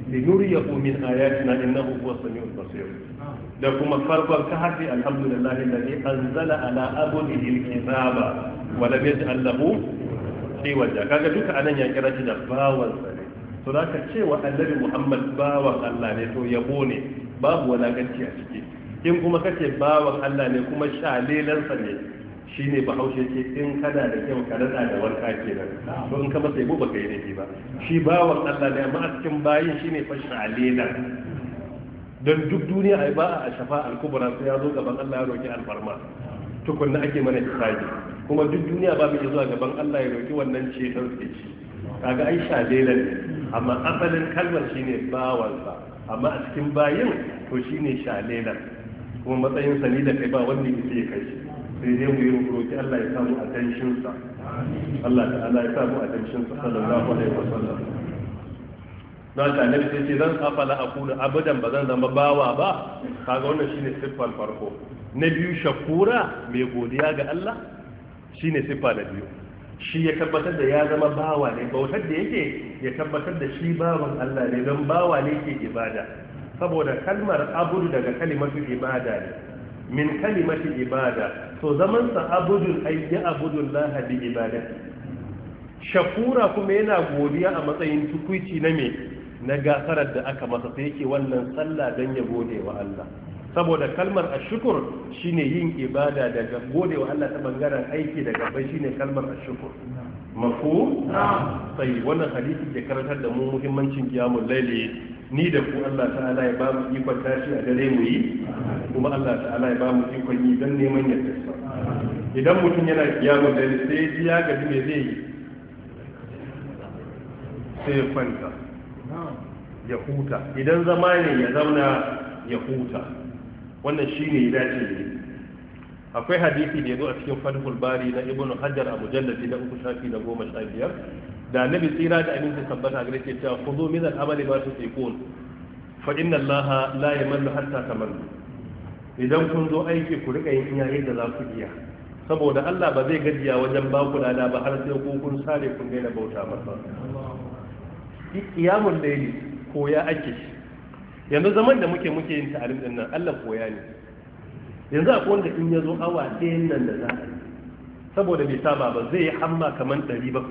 linuriyahu min ayatina innahu huwas samiul basir da kuma farkon kahfi alhamdulillahi alladhi anzala ala abdihi alkitaba wa lam yaj'al lahu iwaja kaga duka anan ya kira shi da bawan sa ne to zaka cewa annabi Muhammad bawan Allah ne to yabo ne babu walakanci a ciki in kuma kace bawan Allah ne kuma shalelan sa ne shine bahaushe ce in kana da kyau ka rada da wanka kenan to in ka masa yabo baka yi laifi ba shi bawan Allah ne amma a cikin bayin shine fa shalelan don duk duniya ai ba a shafa al-kubra sai ya zo gaban Allah ya roki alfarma tukunna ake mana hisabi kuma duk duniya ba mu zuwa gaban Allah ya roki wannan ceton sai shi kaga ai shalelan amma asalin kalmar shine bawansa amma a cikin bayin to shine shalelan kuma matsayin sa ni da kai ba wanda yake kai shi sai dai mu yi roki Allah ya samu attention sa Allah ta'ala ya samu attention sa sallallahu alaihi wasallam na ta annabi sai ce zan afala akuna abadan ba zan zama bawa ba kaga wannan shine siffar farko na biyu shakura mai godiya ga Allah shine siffa na biyu shi ya tabbatar da ya zama bawa ne bautar da yake ya tabbatar da shi bawan Allah ne don bawa ne ke ibada saboda kalmar abudu daga kalimatu ibada ne min kalimatu ibada to zaman sa abudul ayyi abudullah bi ibadati shakura kuma yana godiya a matsayin tukuici na me na gafarar da aka masa sai yake wannan sallah dan ya gode wa Allah saboda kalmar ashkur shine yin ibada daga gode wa Allah ta bangaren aiki daga bai shine kalmar ashkur mafu sai wannan hadisi ke karantar da mu muhimmancin qiyamul layli ni da ku Allah ta'ala ya ba mu ikon tashi a dare mu yi kuma Allah ta'ala ya ba mu ikon yi dan neman yarda idan mutum yana qiyamul layli sai ya gaji me zai yi sai ya kwanta ya huta idan zama ne ya zauna ya huta wannan shine ya dace ne akwai hadisi da ya zo a cikin Fathul Bari na Ibn Hajar a mujallati na uku shafi na goma sha biyar da Annabi tsira da aminci tabbata gare shi cewa khudhu min al-amali ma tusiqun fa inna Allaha la yamallu hatta tamallu idan kun zo aiki ku rika yin iyayen da za ku iya saboda Allah ba zai gajiya wajen ba ku lada ba har sai ku kun sare kun daina bauta masa qiyamul layli koya ake yanzu zaman da muke muke yin ta'alim din nan Allah koya ne yanzu akwai wanda in ya zo awa ɗayan nan da za a yi saboda bai saba ba zai yi hamma kamar ɗari bakwai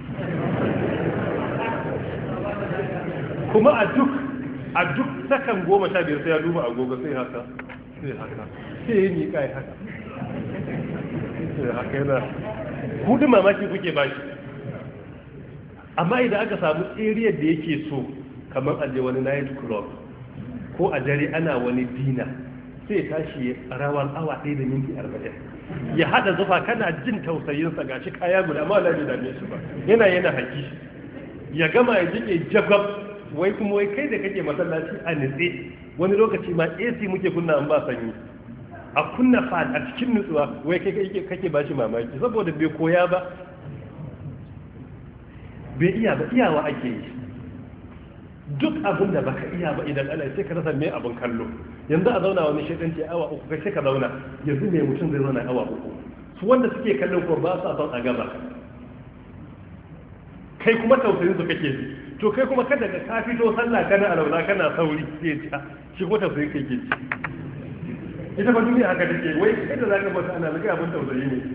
kuma a duk a duk sakan goma sha biyar sai ya duba agogo sai haka sai haka sai ya miƙa ya haka sai haka yana hudu mamaki kuke bashi amma idan aka samu area da yake so kamar aje wani night club ko a dare ana wani dina sai tashi rawan awa ɗaya da minti arba'in ya haɗa zufa kana jin tausayinsa ga shi kaya guda amma wala bai dame shi ba yana yana haki ya gama ya jike jagab wai kuma wai kai da kake masallaci a nitse wani lokaci ma A C muke kunna an ba sanyi a kunna fan a cikin nutsuwa wai kai kake kake bashi mamaki saboda bai koya ba bai iya ba iyawa ake yi duk abin da baka iya ba idan ana sai ka rasa me abin kallo yanzu a zauna wani shaidan ce awa uku kai sai ka zauna yanzu me mutum zai zauna awa uku su wanda suke kallon ko ba sa son a gaba kai kuma tausayin su kake ji to kai kuma kada ka fito sallah kana alauna kana sauri sai ya shi kuma tausayin kai ke ci ita ba duniya haka take wai kai da zaka bata ana zaka abin tausayi ne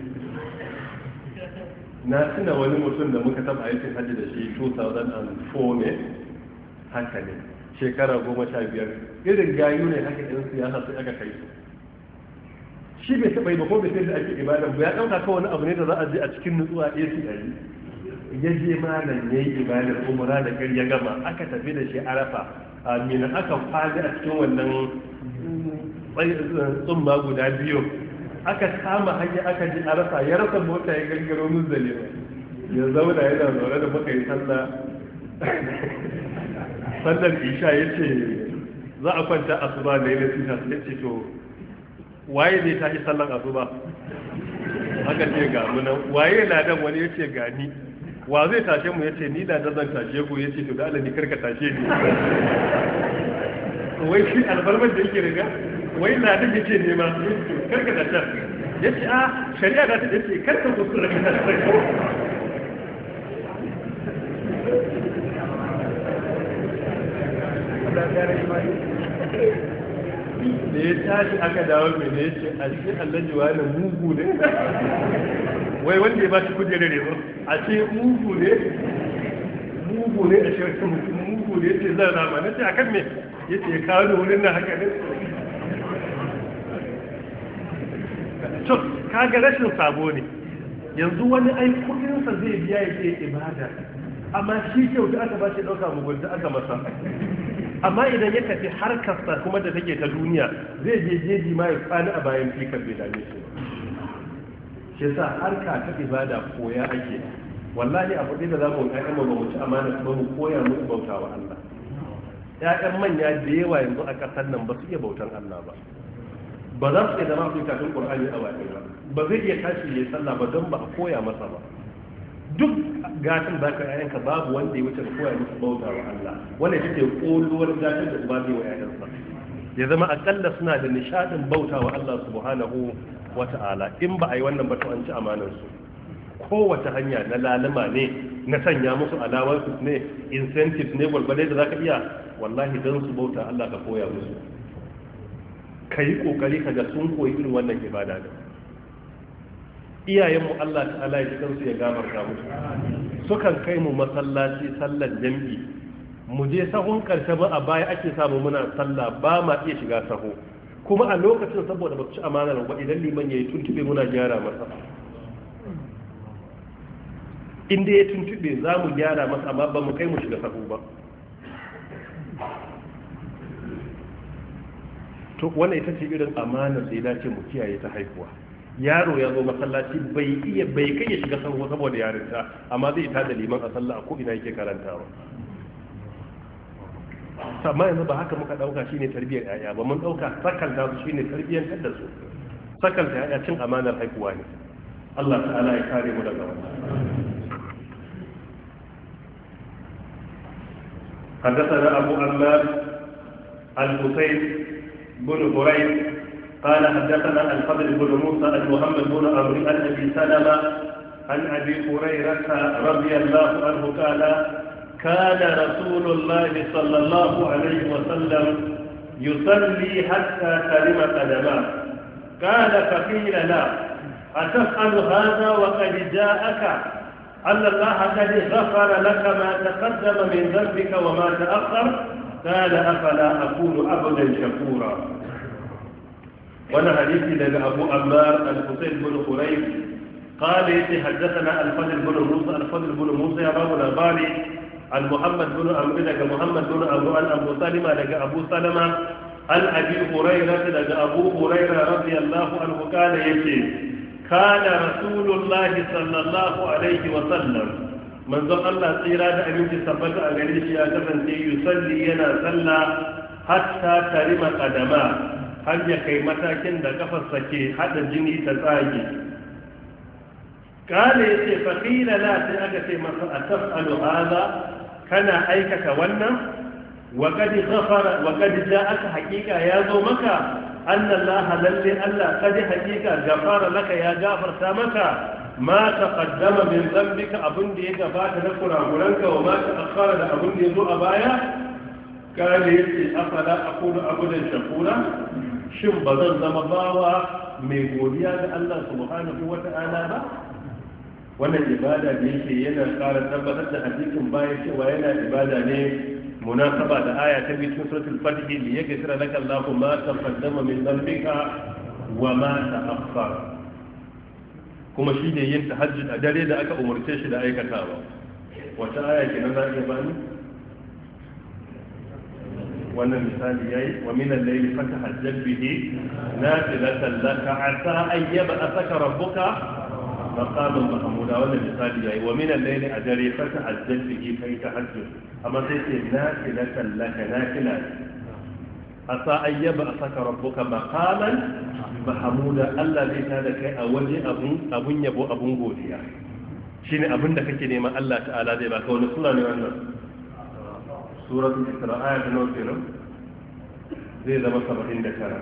na tuna wani mutum da muka taba aikin hajji da shi two thousand four ne haka ne shekara goma sha biyar irin gayu ne haka yan siyasa sai aka kai su shi bai taɓa yi ba ko bai sai da ake ibada ba ya ɗauka kawai wani abu ne da za a je a cikin nutsuwa A C a yi ya je malam ya yi ibadar umra da kar ya gama aka tafi da shi arafa amina aka kwaje a cikin wannan tsumma guda biyu aka kama hanya aka ji arafa ya rasa mota ya gargaro muzdalifa ya zauna yana zaune da muka yi sallah sallar isha ya ce za a kwanta asuba da yana sita ya ce to waye zai tashi sallar asuba haka ce ga munan waye na dan wani ya ce ga ni wa zai tashe mu ya ce ni da zan tashe ku ya ce to da Allah ni karka tashe ni wai shi albarman da yake riga wai na da yake nema karka tashe ya ce a shari'a da ta ce karka kuskura ka tashe da ya tashi aka dawo mai da ya ce a cikin allaji wani mugu ne wai wanda ya ba shi kujerar rezo a ce mugu ne mugu ne a shirka mutum mugu ne ce zan rama na ce akan me ya ce kawo da wurin na haka ne to kaga rashin sabo ne yanzu wani ai kudinsa zai biya ya ce ibada amma shi kyau da aka ba shi ɗauka mugunta aka masa amma idan ya tafi harkarsa kuma da take ta duniya zai je jeji ma ya tsani a bayan fikar bai dame shi shi sa harka ta ibada koya ake wallahi abu da za mu ƴaƴan mu ba mu ci amana kuma mu koya mu bauta wa Allah ƴaƴan manya da yawa yanzu a ƙasar nan ba su iya bautan Allah ba ba za su iya zama su kafin Qur'ani a waƙe ba ba zai iya tashi ya sallah ba don ba a koya masa ba duk gatan da ka yayanka babu wanda ya wuce da koya musu bauta wa Allah wanda ita ce koluwar gatan da uba zai wa yayansa ya zama akalla suna da nishadin bauta wa Allah subhanahu wa ta'ala in ba a yi wannan ba to an ci amanar su kowace hanya na lalama ne na sanya musu alawar ne incentive ne gwargwadai da zaka iya wallahi don su bauta Allah ka koya musu kai kokari kaga sun koyi irin wannan ibada da iyayenmu Allah ta'ala ya cikin su ya gafarta musu sukan kai mu masallaci sallar jam'i mu je sahun karshe ba a baya ake samu muna sallah ba ma iya shiga saho kuma a lokacin saboda ba su ci amanar ba idan liman yayi tuntube muna gyara masa inda ya tuntube za mu gyara masa amma ba mu kai mu shiga saho ba to wannan ita ce irin amanar da ya dace mu kiyaye ta haihuwa yaro ya zo masallaci bai iya bai kai ya shiga sahu saboda yarinta amma zai ita da liman a sallah a ko ina yake karantawa amma yanzu ba haka muka dauka shine tarbiyyar yaya ba mun dauka sakalta su shine tarbiyyantar da su sakalta yaya cin amanar haihuwa ne Allah ta'ala ya kare mu daga wannan حدثنا أبو عمار الحسين بن هرير قال حدثنا الفضل بن موسى عن محمد بن عمرو عن ابي سلمه عن ابي هريره رضي الله عنه قال كان رسول الله صلى الله عليه وسلم يصلي حتى ترم قدماه قال فقيل لا أتفعل هذا وقد جاءك أن الله قد غفر لك ما تقدم من ذنبك وما تأخر قال أفلا أكون عبدا شكورا وانا حديثي لدى ابو عمار الحسين بن خريف قال حدثنا الفضل بن موسى الفضل بن موسى يا ابو الباري عن محمد بن عمرو لدى محمد بن عمرو عن ابو سلمة لدى ابو سلمة عن ابي هريره لدى ابو هريره رضي الله عنه قال يجي كان رسول الله صلى الله عليه وسلم من ذا الله tsira da abinci sabbata a gare shi ya kasance yusalli yana sallah hatta tarima qadama har ya kai matakin da kafarsa ke hada jini ta tsage kale yace fa qila la sai aka ce masa atafalu hada kana aikata wannan wa qad ghafara wa qad ja'aka haqiqa ya zo maka anna Allah lalle Allah qad haqiqa ghafara laka ya gafarta maka ma taqaddama min dhanbika abun da ya gabata na kurakuranka wa ma ta'akhkhara da abun da ya zo a baya kale yace afala aqulu abudan shakura shin ba zan zama bawa mai godiya ga Allah subhanahu wa ta'ala ba wannan ibada da yake yana ƙara tabbatar da hadisin bayan cewa yana ibada ne munasaba da aya ta biyu cikin suratul fatih li yaghfira laka Allahu ma taqaddama min dhanbika wa ma ta'akhkhara kuma shi ne yin tahajjud a dare da aka umarce shi da aikatawa wata aya kenan za iya bani wannan misali yayi wa min al-layli fatahajjab bihi nafilatan laka asa an yab'athaka rabbuka maqaman mahmuda wannan misali yayi wa min al-layli ajri fatahajjab bihi kai tahajjud amma sai ce nafilatan laka nafila asa an yab'athaka rabbuka maqaman mahmuda Allah zai tada kai a waje abun abun yabo abun godiya shine abin da kake neman Allah ta'ala zai baka wani sura ne wannan suratul isra aya ta nawa kenan zai zama saba'in da tara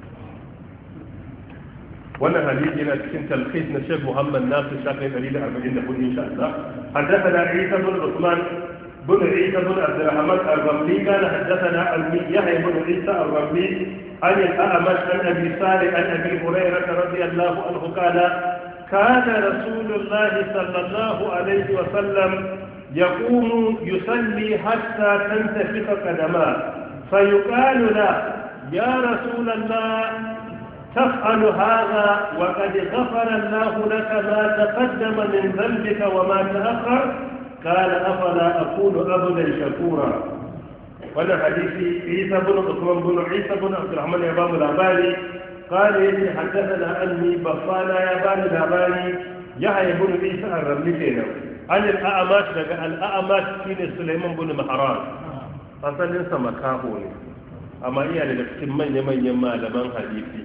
wannan hadisi yana cikin talqis na Sheikh Muhammad Nasir Shafi ɗari da arba'in da hudu insha Allah haddathana Isa bin Uthman بن عيسى بن عبد الرحمن الرملي قال حدثنا عن يحيى بن عيسى الرملي عن الأعمش عن أبي صالح عن أبي هريرة رضي الله عنه قال كان رسول الله صلى الله عليه وسلم يقوم يصلي حتى تنتفخ قدماه فيقال له يا رسول الله تفعل هذا وقد غفر الله لك ما تقدم من ذنبك وما تأخر قال أفلا أكون عبدا شكورا. وانا حديثي عيسى بن عثمان بن عيسى بن عبد الرحمن يا باب العبالي قال يجي حدثنا عني بفانا يا باب العبالي يحيى بن عيسى الرملي كينا عن الأعمش لقى الأعمش كين سليمان بن مهران أصلا ينسى مكاهوني أما إياه لكتن من يمن يما لمن حديثي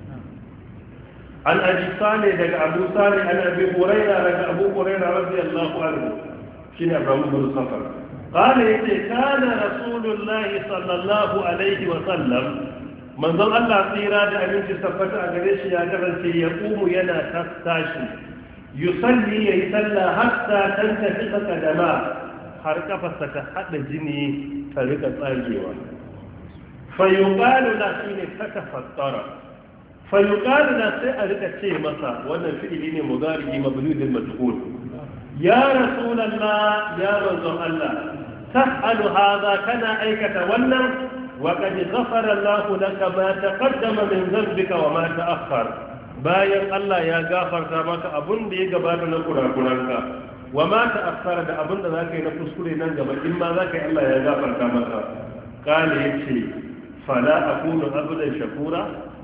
عن أبي صالح لقى أبو صالح عن أبي هريرة لقى أبو هريرة رضي الله عنه شين أبراهيم بن صفر قال يتي كان رسول الله صلى الله عليه وسلم من ظل الله tsira da abinci tabbata a gare shi ya kasance ya kumu yana tashi yusalli yayi sallah hatta tantafi kadama har kafarsa ta hada jini ta rika tsagewa fa yuqalu la shine tatafattara fa yuqalu la sai a rika ce masa wannan fi'ili ne mudari mabni lil majhul ya rasulullah ya manzon Allah تفعل هذا كان أيكة ولن وقد غفر الله لك ما تقدم من ذنبك وما تأخر باين الله يا غافر مك أبن دي غبار نقرا قرانك وما تأخر ده أبن ذاك نفسكري ننجم إما ذاك الله يا غافر مك قال يتي فلا أكون عبدا شكورا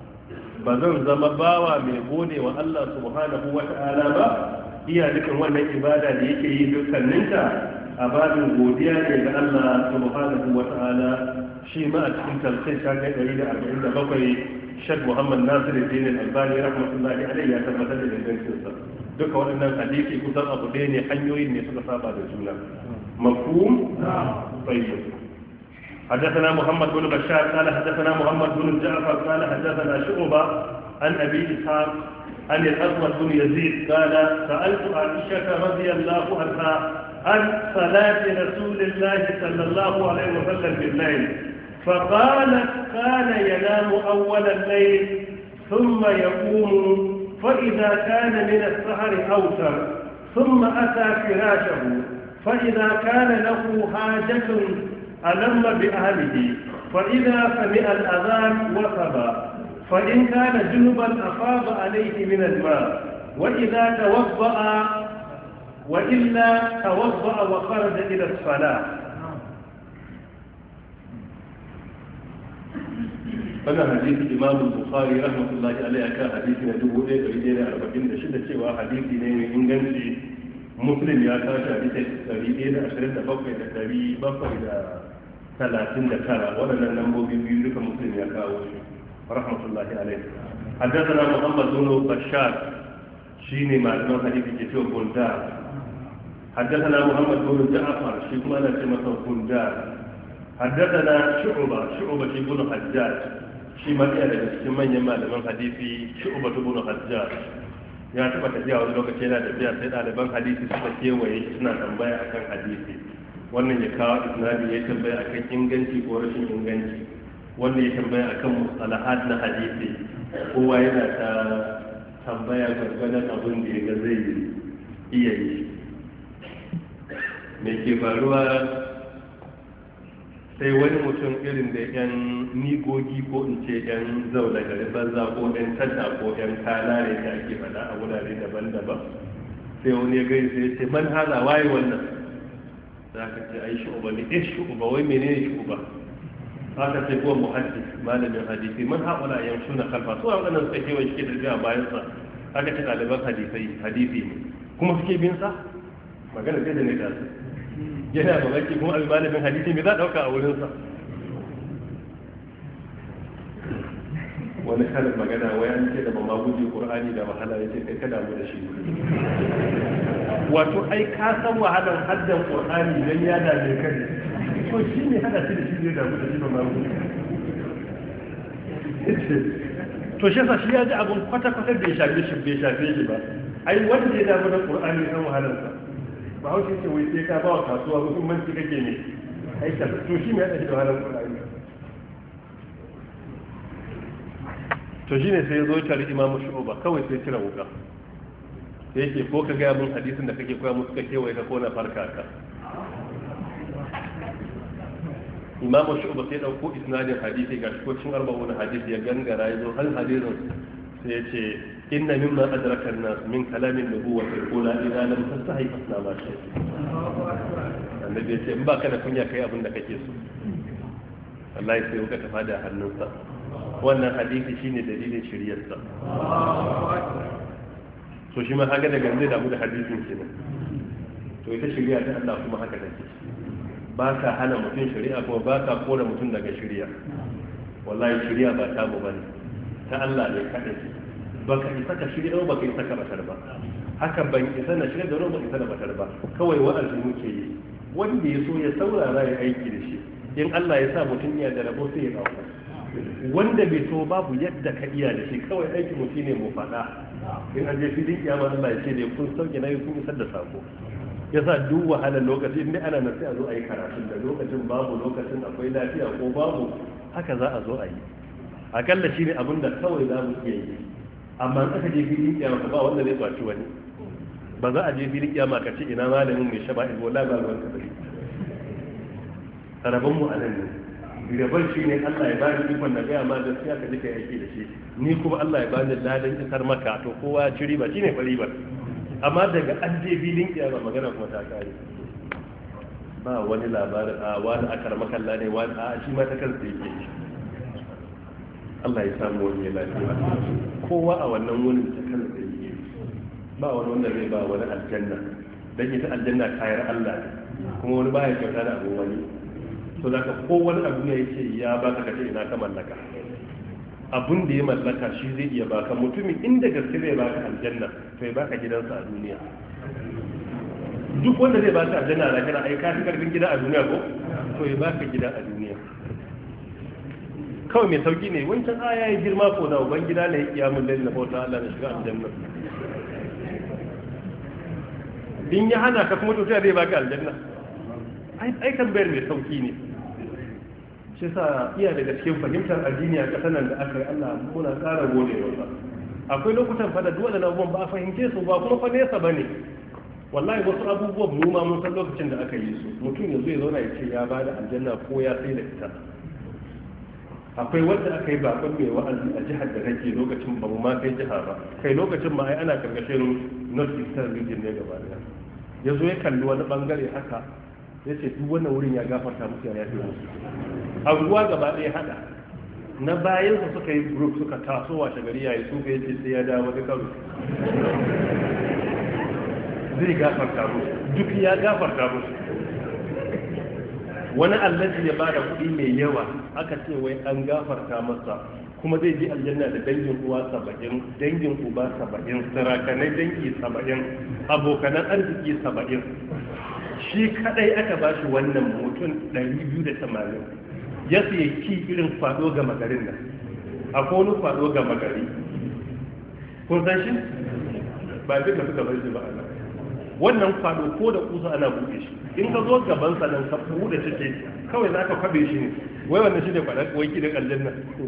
bazan zama bawa mai gode wa Allah subhanahu wa ta'ala ba iya dukan wannan ibada da yake yi dukkaninta a babin godiya ne ga Allah subhanahu wa ta'ala shi ma a cikin tafsir shafi ɗari da arba'in da bakwai Sheikh Muhammad Nasiruddin Al-Albani rahmatullahi alayhi ya tabbatar da ingancinsa duka waɗannan hadisi kusan abu ɗaya ne hanyoyin ne suka saba da juna mafhum tayyib حدثنا محمد بن بشار قال حدثنا محمد بن جعفر قال حدثنا شعبة عن أبي إسحاق عن الأسود بن يزيد قال سألت عائشة رضي الله عنها عن صلاة رسول الله صلى الله عليه وسلم بالليل فقالت كان ينام أول الليل ثم يقوم فإذا كان من السحر أوتر ثم أتى فراشه فإذا كان له حاجة ألم بأهله فإذا سمع الأذان وثب فإن كان جنبا أفاض عليه من الماء وإذا توضأ وإلا توضأ وخرج إلى الصلاة. أنا حديث الإمام البخاري رحمة الله عليه كان حديثنا دبو إيه بريدين أربعين شدة شوى حديثي نيمي إنجنسي مسلم يا كاش حديثي بريدين أشرين بقى دري بقى ثلاثين ذكرى ولا نمو بيبيلك مسلم يا كاوش رحمة الله عليه. حدثنا محمد بن بشار شيني معلومات حديث كتير بندار حدثنا محمد بن جعفر شيخ مالا كما بندار حدثنا شعبة شعبة بن حجاج شي مديا daga cikin manyan malaman hadisi Shu'bah ibn Hajjaj ya taba tafiya wani lokaci yana tafiya sai ɗaliban hadisi suka kewaye suna tambaya akan hadisi wannan ya kawo isnadi ya tambaya akan inganci ko rashin inganci wannan ya tambaya akan mustalahat na hadisi kowa yana ta tambaya gargadan abin da ya ga zai iya yi me ke faruwa sai wani mutum irin da yan nigogi ko in ce yan zaune gari banza ko yan tadda ko yan kalare da ake faɗa a wurare daban-daban sai wani ya gai sai ce man hala waye wannan za ka ce ai shu'uba ne eh shu'uba wai menene shu'uba aka ce kuwa muhaddis malamin hadisi man haƙula yan suna kalfa su a waɗannan suka kewa shi ke tafiya bayan sa aka ce ɗaliban hadisai hadisi ne kuma suke bin sa magana sai da ne da su yana mamaki kuma abin malamin hadisi me za a ɗauka a wurinsa wani karin magana wai an ce da mamma guji ƙur'ani da wahala ya ce kai ka damu da shi wato ai ka san wahalar haddan ƙur'ani don ya dame ka ne to shi ne hada shi da shi ne damu da shi mamma guji to shi yasa shi ya ji abin kwata-kwata bai shafe shi bai shafe shi ba ai wanda ya damu da ƙur'ani san wahalarsa ba hausa ce wai sai ka ba wa kasuwa muhimmanci kake ne aika to shi mai haɗa da wahalar Qur'ani to shine sai ya zo tare imamu Shu'ba kawai sai kira wuka sai yake ko ka ga mun hadisin da kake koya musu kake wai ka kona farka ka imamu Shu'ba sai dauko isnadin hadisi ga shi ko cin arba'un hadisi ya gangara ya zo hal hadisin sai ya ce inna mimma adraka an-nas min kalamin nubuwwati qula idza lam tastahi fasna ma shi annabi ya ce in baka da kunya kai abin da kake so wallahi sai ka tafa da hannunsa wannan hadisi shine dalilin shiriyarsa so shi ma haka daga zai damu da hadisin kenan to ita shiriya ta Allah kuma haka take ba ka hana mutum shari'a kuma ba ka kora mutum daga shiriya wallahi shiriya ba ta mu bane ta Allah ne kadai baka isa ka shirya ba ka isa ka batar ba haka ban isa na shirya da ba isa na batar ba kawai wa'azi muke yi wanda ya so ya saurara ya aiki da shi in Allah ya sa mutum ya da rabo sai ya dauka wanda bai so babu yadda ka iya da shi kawai aiki mutum ne mu faɗa in an je filin kiyama Allah ya ce da kun sauke na kun isar da sako yasa duk wahalar lokaci inda ana nan sai a zo a yi karatun da lokacin babu lokacin akwai lafiya ko babu haka za a zo a yi akalla shi ne abin da kawai za mu iya yi amma in aka je filin kiyama ba wanda zai kwaci wani ba za a je filin kiyama ka ce ina malamin mai shaba ibo la ba ruwan ka bari rabon mu a nan ne gaban shi ne Allah ya bani ikon na gaya ma gaskiya ka duka aiki da shi ni kuma Allah ya bani ladan isar maka to kowa ci riba shine fa riba amma daga an je filin kiyama magana kuma ta kare ba wani labarin a wani akar makalla ne wani a shi ma ta kansa yake shi Allah ya samu wani lafiya kowa a wannan wurin ta kansa yake ba wani wanda zai ba wani aljanna dan ita aljanna kayar Allah ne kuma wani baya kyauta da abin wani to da ka ko wani abu ne yake ya baka kace ina ka mallaka abun da ya mallaka shi zai iya baka mutumin inda gaske zai baka aljanna to ya baka gidansa a duniya duk wanda zai baka aljanna a lahira ai ka fi karfin gida a duniya ko to ya baka gida a duniya kawai mai sauki ne wancan aya ya girma ko na uban gida ne ya mun lalle na bauta Allah na shiga aljanna in ya hana ka kuma to sai zai baka aljanna ai ai kan bayar mai sauki ne shi sa iya daga cikin fahimtar addini a ƙasar nan da aka yi Allah muna ƙara gode wa akwai lokutan fada duk waɗannan abubuwan ba a fahimce su ba kuma fa nesa ba ne wallahi wasu abubuwan mu ma mun san lokacin da aka yi su mutum yanzu ya zauna ya ce ya ba da aljanna ko ya sai da ita akwai wanda aka yi bakon mai wa'azi a jihar da kake lokacin ba mu ma kai jiha ba kai lokacin ma ai ana karkashin north eastern region ne gaba daya ya zo ya kalli wani bangare haka ya ce duk wannan wurin ya gafarta musu ya yafe musu anguwa gaba ɗaya hada na bayansa suka yi group suka taso washe gari yayi su ya ce sai ya dawo da karo zai gafarta musu duk ya gafarta musu wani allaji ya bada kuɗi mai yawa aka ce wai an gafarta masa kuma zai ji aljanna da dangin uwa saba'in dangin uba saba'in sarakanai dangi saba'in abokanan arziki saba'in shi kadai aka ba shi wannan mutum ɗari biyu da tamanin ya siya ki irin kwado ga magarin nan akwai wani kwado ga magari kun san shi ba fi ka suka bar shi ba ana wannan kwado ko da kusa ana buɗe shi in ka zo gaban sa nan ka buɗe cike kawai za ka kwabe shi ne wai wannan shi ne kwaɗa wai ki da aljanna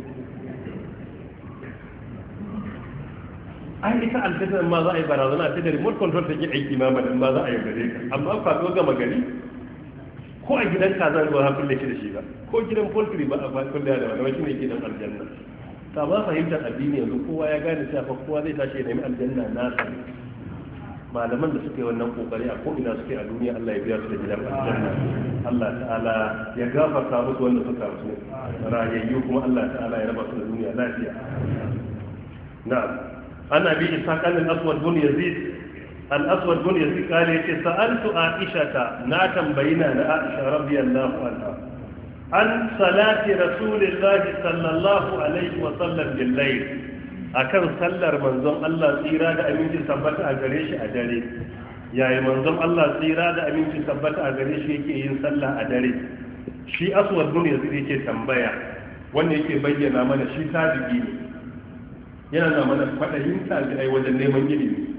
ai ita aljanna ma za a yi barazana ta da remote control take aiki ma madan ba za a yi gare ka amma kwado ga magari ko a gidan kaza ba ha kulle shi da shi ba ko gidan poultry ba a ba kulle da wani shi ne gidan aljanna ta ba fahimtar addini yanzu kowa ya gane cewa kowa zai tashi ya nemi aljanna na sani malaman da suke wannan kokari a ko'ina suke a duniya Allah ya biya su da gidan aljanna Allah ta'ala ya gafarta musu wanda suka rasu rayayyu kuma Allah ta'ala ya raba su da duniya lafiya na'am ana bi isaqan al-aswad bin yazid al-aswad bin yazid kale yace sa'altu aisha na tambayina na aisha radiyallahu anha an salati rasulillahi sallallahu alaihi wa sallam bil layl akan sallar manzon Allah tsira da aminci tabbata a gare shi a dare yayi manzon Allah tsira da aminci tabbata a gare shi yake yin sallah a dare shi aswad bin yazid yake tambaya wanda yake bayyana mana shi tabi'i ne yana da mana kwadayin tabi'ai wajen neman ilimi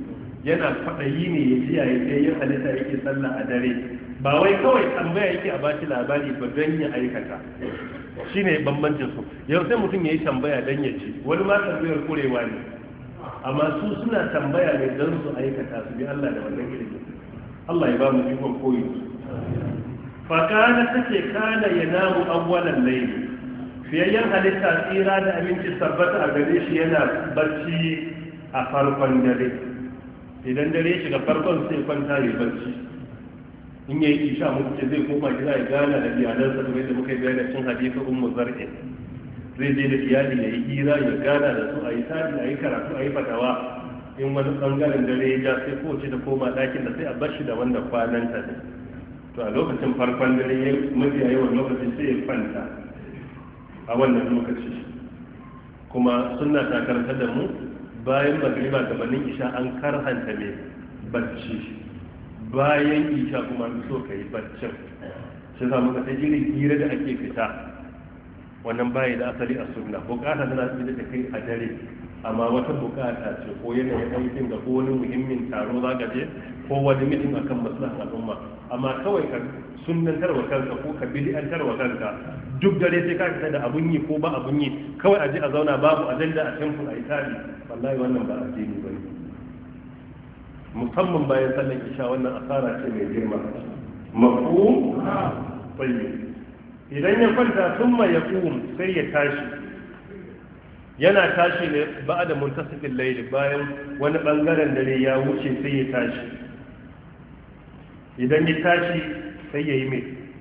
yana kwaɗayi ne ya ji yayi sai yin halitta yake sallah a dare ba wai kawai tambaya yake a bashi labari ba don ya aikata shine bambancin su yau sai mutum ya yi tambaya don ya ci wani ma tambayar kurewa ne amma su suna tambaya ne don su aikata su bi Allah da wannan ilimi Allah ya ba mu ikon koyi fa kana take kana yanamu awwalan layl fiyayyan halitta tsira da aminci tabbata a gare shi yana barci a farkon dare idan dare shiga farkon sai kwanta ya barci in yayi isha muku ce zai koma gida ya gana da iyalansa da yadda muka yi bayanin cin hadisi ummu zar'in zai je da iyali ya yi hira ya gana da su a yi tari a yi karatu a yi fatawa in wani bangaren dare ya ja sai kowace ta koma ɗakin da sai a bar shi da wanda kwananta ne to a lokacin farkon dare ya mafi yawan lokacin sai ya kwanta a wannan lokaci kuma sunna ta karanta da mu bayan magriba gabanin isha an karhanta mai bacci bayan isha kuma an so ka yi baccin shi samu ka sai irin hira da ake fita wannan bayi da asali a sunna bukata tana tsaye da kai a dare amma wata bukata ce ko yanayin aikin da ko wani muhimmin taro za ka je ko wani mitin akan maslahan al'umma amma kawai ka sunnantar wa kanka ko ka bid'antar wa kanka duk dare sai ka fita da abun yi ko ba abun yi kawai a je a zauna babu ajanda a temple a itali wallahi wannan ba addini bane musamman bayan sallar isha wannan asara ce mai girma mafhum tayyib idan ya kwanta thumma yaqum sai ya tashi yana tashi ne ba da muntasifin laili bayan wani bangaren dare ya wuce sai ya tashi idan ya tashi sai ya yi mai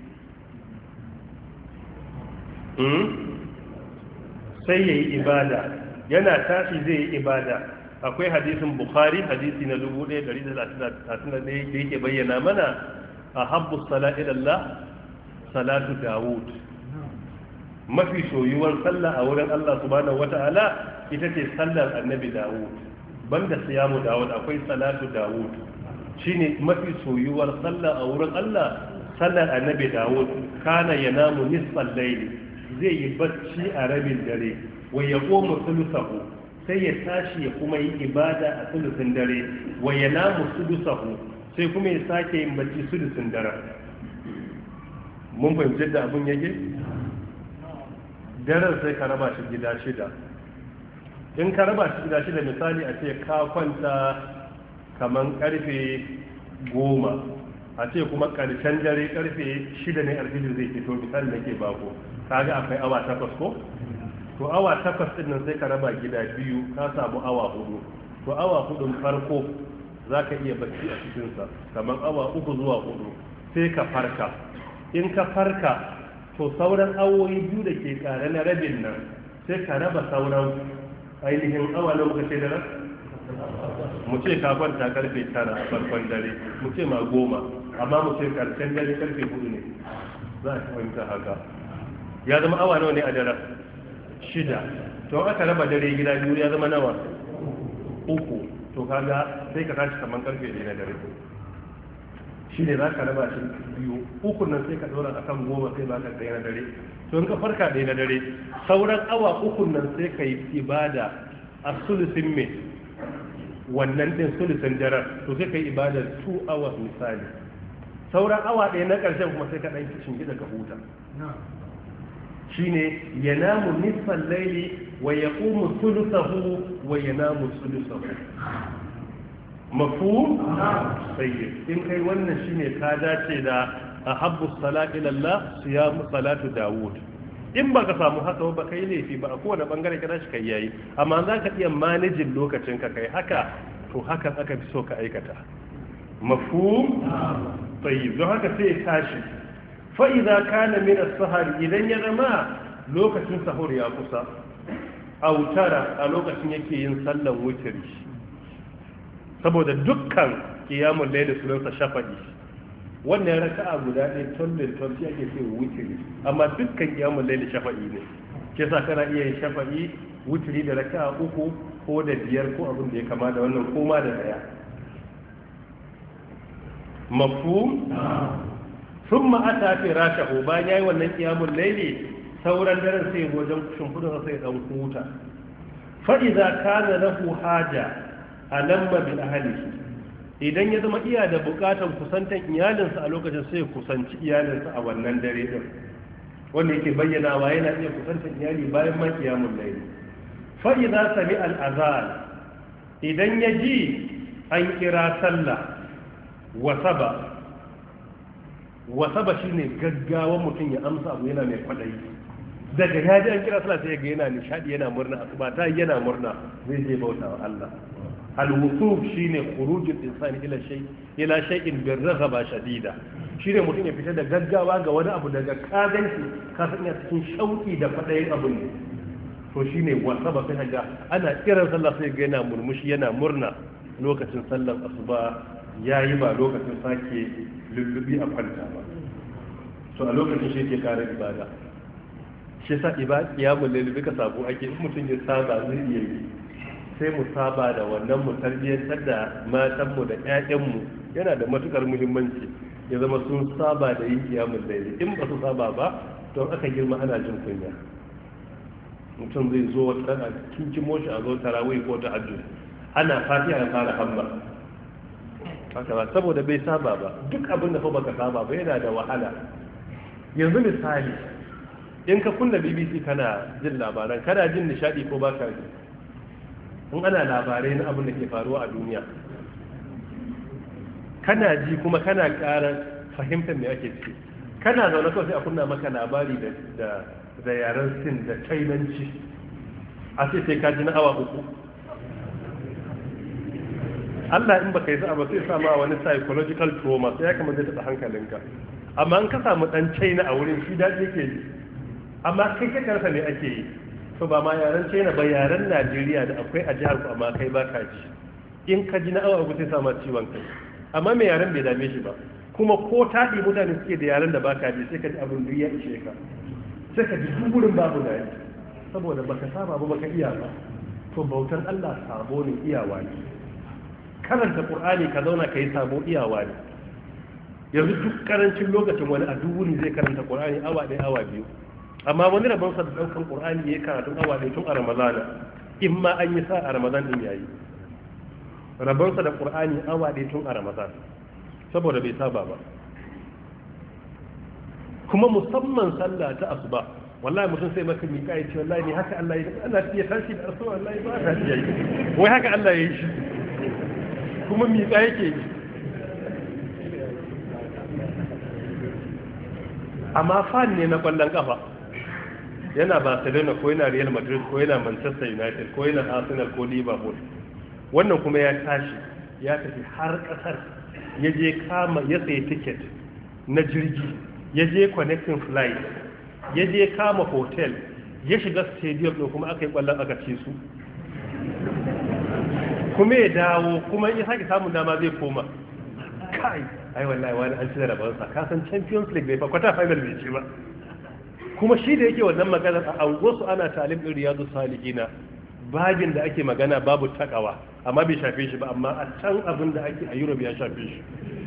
sai ya yi ibada yana tashi zai yi ibada akwai hadisin bukhari hadisi na dubu ɗaya da ɗari talatin da ɗaya da yake bayyana mana a habbu sala'illallah salatu dawud mafi soyuwar sallah a wurin Allah subhanahu wata'ala ita ce sallar annabi Dawud banda siyamu Dawud akwai salatu Dawud shine mafi soyuwar sallah a wurin Allah sallar annabi Dawud kana yanamu nisfal layl zai yi bacci a rabin dare wa yaqumu thuluthahu sai ya tashi ya kuma yi ibada a thuluthin dare wa yanamu sudusahu sai kuma ya sake yin bacci sudusin dare mun fahimci da abun yake daren sai ka raba shi gida shida in ka raba shi gida shida misali a ce ka kwanta kaman karfe goma a ce kuma karshen dare karfe shida ne alfijir zai fito misali da ke bako kaga akwai awa takwas ko to awa takwas din nan sai ka raba gida biyu ka samu awa hudu to awa hudun farko za ka iya bacci a cikinsa kaman awa uku zuwa hudu sai ka farka in ka farka to sauran awoyi biyu da ke kare na rabin nan sai ka raba sauran ainihin awa na muka ce da ran mu ce ka kwanta karfe tara a farkon dare mu ce ma goma amma mu ce karshen dare karfe hudu ne za a fahimta haka ya zama awa nawa ne a dare shida to aka raba dare gida biyu ya zama nawa uku to kaga sai ka tashi kamar karfe ɗaya na dare shi ne za ka raba shi biyu ukun nan sai ka ɗora a kan goma sai ba ka ɗaya na dare to in ka farka ɗaya na dare sauran awa ukun nan sai ka yi ibada a sulusin mai wannan ɗin sulusin daren to sai ka yi ibada two hours misali sauran awa ɗaya na ƙarshen kuma sai ka ɗan kishin gida ka huta shi ne ya namu nisfan laili wa ya ƙumu sulusahu wa ya namu sulusahu mafu sayyid in kai wannan shine ka dace da ahabbu salati lillah siyam salatu daud in baka samu haka ba kai laifi ba a kowane bangare ka dace kai yayi amma za ka iya manajin lokacin ka kai haka to haka aka fi so ka aikata mafu sayyid don haka sai tashi fa idza kana min as-sahar idan ya zama lokacin sahur ya kusa autara a lokacin yake yin sallan witri saboda dukkan kiyamun laili sunansa shafa'i wannan raka'a guda ɗaya tollin tolli ake ce wutiri amma dukkan kiyamun laili shafa'i ne ke sa kana iya yin shafa'i wutiri da raka'a uku ko da biyar ko abin da ya kama da wannan koma da daya mafhum thumma ata fi rashahu bayan yayi wannan kiyamun laili sauran daren sai wajen shimfudin sai dan huta fa idza kana lahu haja alamma bi ahlihi idan ya zama iya da bukatan kusantan iyalinsa a lokacin sai ya kusanci iyalinsa a wannan dare din wanda yake bayyanawa yana iya kusantan iyali bayan ma qiyamul layl fa idza sami al azan idan ya ji an kira sallah wasaba wasaba shine gaggawa mutum ya amsa abu yana mai kwadayi daga ya ji an kira sallah sai ga yana nishadi yana murna asuba ta yana murna zai je bauta wa Allah al-wusuf shine khurujul insani ila shay ila shay'in bi raghaba shadida shine mutum ya fita da gaggawa ga wani abu daga kaganci ka san ya cikin shauki da fadayin abu ne to shine wasaba sai ga ana kiran sallah sai ga yana murmushi yana murna lokacin sallar asuba yayi ba lokacin sake lullubi a kwanta ba to a lokacin shi ke kare ibada shi sa ibada kiyamul layl duka sabo ake in mutum ya saba zai iya yi sai mu saba da wannan mu tarbiyyantar da matanmu da 'ya'yanmu yana da matukar muhimmanci ya zama sun saba da yin kiyamul layl in ba su saba ba don aka girma ana jin kunya mutum zai zo wata rana kinkin moshi a zo tarawih ko ta hajji ana fatiha ya fara hamma haka ba saboda bai saba ba duk abin da fa baka saba ba yana da wahala yanzu misali in ka kunna B B C kana jin labaran kana jin nishadi ko baka ji in ana labarai na abin da ke faruwa a duniya kana ji kuma kana ƙara fahimtar me ake ciki kana zaune kawai sai a kunna maka labari da da yaren sin da chainanci a sai sai ka ji na awa uku Allah in baka yi sa'a ba sai sama wani psychological trauma sai ya kamata ya taɓa hankalinka amma in ka samu ɗan china a wurin shi daɗi yake yi amma kai kai karsa ne ake yi to ba ma yaren china ba yaren najeriya da akwai a jihar ku amma kai ba ka ji in ka ji na awa uku sai sama ciwon kai amma mai yaren bai dame shi ba kuma ko taɗi mutane suke da yaren da ba ka ji sai ka ji abin duk ya ishe ka sai ka ji duburin babu da yi saboda baka saba ba baka iya ba to bautan Allah sabo ne iyawa ne karanta qur'ani ka zauna kai sabo iyawa ne yanzu duk karancin lokacin wani a duwuni zai karanta qur'ani awa ɗaya awa biyu amma wani rabon sa da daukan qur'ani yayi karatu awa ɗaya tun a ramadana in ma an yi sa a ramadan din yayi rabon sa da qur'ani awa ɗaya tun a ramadan saboda bai saba ba kuma musamman sallah ta asuba wallahi mutum sai maka miƙa ya ce wallahi ne haka Allah ya ana iya tashi da asuba wallahi ba ka iya yi wai haka Allah ya yi shi kuma miƙa yake yi amma fan ne na kwallon kafa yana Barcelona ko yana Real Madrid ko yana Manchester United ko yana Arsenal ko Liverpool wannan kuma ya tashi ya tafi har kasar ya je kama ya sayi ticket na jirgi ya je connecting flight ya je kama hotel ya shiga stadium ɗin kuma aka yi ƙwallon aka ce su kuma ya dawo kuma ya sake samun dama zai koma kai ai wallahi wani an ci da rabansa ka san champions league bai fa kwata final bai ce ba kuma shi da yake wannan magana a angosu ana talib ɗin riyadu salihina babin da ake magana babu takawa amma bai shafe shi ba amma a can abin da ake a Europe ya shafe shi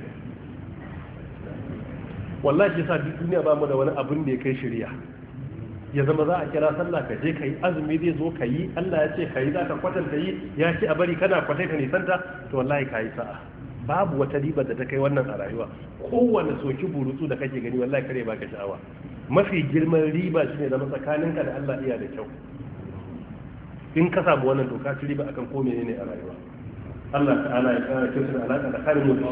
wallahi yasa duk duniya ba mu da wani abin da ya kai shari'a ya zama za a kira sallah ka je kai azumi zai zo ka yi Allah ya ce ka yi za ka kwatanta yi ya ce a bari kana kwatanta nisanta to wallahi ka yi sa'a babu wata riba da ta kai wannan a rayuwa kowane soki burutsu da kake gani wallahi kare baka sha'awa mafi girman riba shine zama tsakaninka da Allah iya da kyau in ka samu wannan doka ci riba akan ko menene a rayuwa Allah ta'ala ya kara kyautar da alaka da karin mutum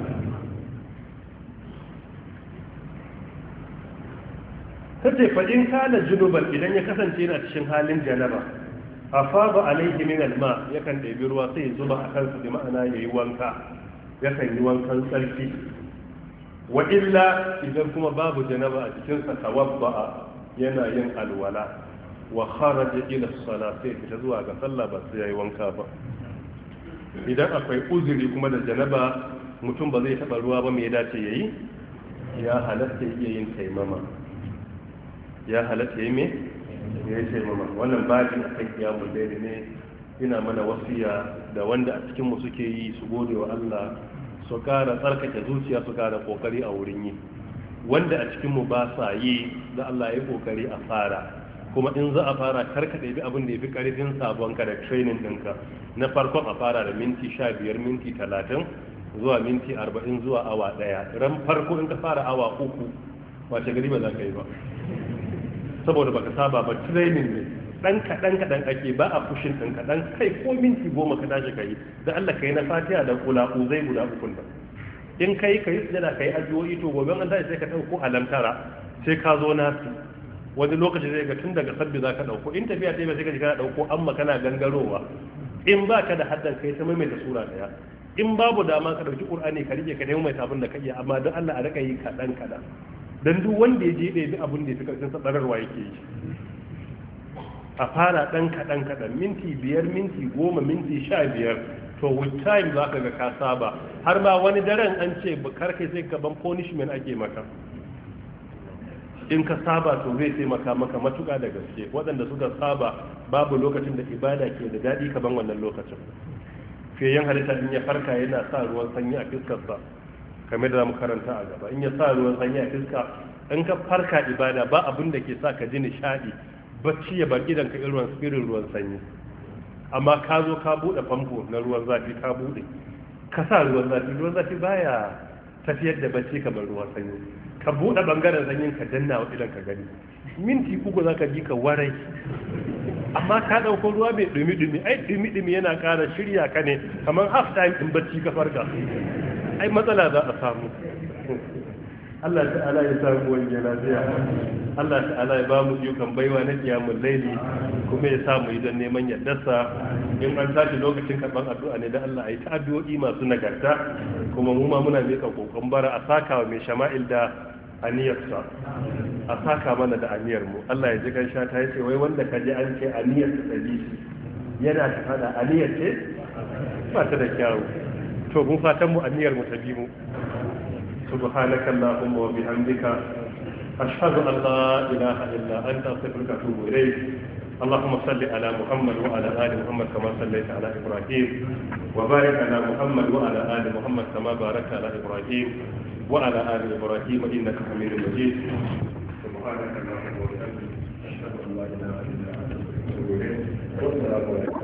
tace fa in kana junuban idan ya kasance yana cikin halin janaba afaba alaihi min alma yakan ɗebi ruwa sai ya zuba a kansa da ma'ana yayi wanka yakan yi wankan tsarki wa illa idan kuma babu janaba a cikin sa tawabba yana yin alwala wa kharaja ila salat sai fita zuwa ga sallah ba sai yayi wanka ba idan akwai uzuri kuma da janaba mutum ba zai taba ruwa ba me ya dace yayi ya halatta iya yin taimama ya halatta yi me ya yi taimama wannan babin a kan kiyamun daidai ne ina mana wasiya da wanda a cikinmu suke yi su gode wa Allah su kara tsarkake zuciya su kara kokari a wurin yi wanda a cikinmu ba sa yi da Allah ya kokari a fara kuma in za a fara karka ɗabi abin da ya fi ƙarfin sabon ka da training ɗinka na farkon a fara da minti sha biyar minti talatin zuwa minti arba'in zuwa awa daya. Ran farko in ka fara awa uku wace gari ba za ka yi ba saboda baka saba ba. Training ne dan kaɗan kaɗan ake, ba a fushin ɗan kaɗan, kai ko minti goma ka tashi ka yi da Allah ka yi na fatiha da kula zai guda ukun da in kai ka yi sujada ka yi addu'o'i to gobe an tashi sai ka ɗauko alamtara sai ka zo nasu. Wani lokaci zai ga tun daga sabbi za ka ɗauko, in tafiya ɗaya sai ka ji kana ɗauko amma kana gangarowa. In ba ka da haddan kai ta maimaita sura ɗaya, in babu dama ka ɗauki ƙur'ani ka rike ka nemi mai abin da ka iya, amma don Allah a rika yi kaɗan kaɗan, don duk wanda ya je ɗaya bi abin da ya fi ƙarfin sa tsararwa yake yi. A fara ɗan kaɗan kaɗan, minti biyar, minti goma, minti sha biyar, to with time za ka ga ka saba. Har ma wani daren an ce kar kai sai gaban punishment ake maka. In ka saba to zai taimaka maka matuƙa da gaske. Waɗanda suka saba babu lokacin da ibada ke da daɗi kaman wannan lokacin. Fiyayen halitta in ya farka yana sa ruwan sanyi a fiskarsa, kamar da mu karanta a gaba. In ya sa ruwan sanyi a fiska, in ka farka ibada ba abin da ke sa ka ji nishaɗi, bacci ya bar idan ka irin ruwan sanyi. Amma ka zo ka buɗe famfo na ruwan zafi ka buɗe, ka sa ruwan zafi, ruwan zafi baya tafiyar da bacci kamar ruwan sanyi. Ka buɗe bangaren sanyin ka danna wa idan ka gani, minti uku za ka ji ka warai. Amma ka ɗauko ruwa mai ɗumi-ɗumi, ai ɗumi-ɗumi yana ƙara shirya ka ne kamar half time in bacci ka farka, ai matsala za a samu. Allah ta'ala ya samu wani lafiya, Allah ta'ala ya ba mu yukan baiwa na kiyamun laili, kuma ya samu idan neman yardarsa. In an tashi lokacin karɓar addu'a ne da Allah a yi ta addu'o'i masu nagarta, kuma mu ma muna miƙa kokon bara a saka wa mai shama'il da aniyarsa, a saka mana da aniyar mu. Allah ya ji gansha ta yace wai wanda ka ji an ce aniyar ta tsabi shi yana ta fada aniyar ce ba ta da kyawu, to mun fatan mu aniyar mu ta bi mu. سبحانك اللهم وبحمدك أشهد أن لا إله إلا أنت أستغفرك وأتوب إليك. اللهم صل على محمد وعلى آل محمد كما صليت على إبراهيم، وبارك على محمد وعلى آل محمد كما باركت على إبراهيم وعلى آل إبراهيم إنك حميد مجيد. سبحانك اللهم وبحمدك أشهد أن لا إله إلا أنت أستغفرك وأتوب إليك. والسلام عليكم.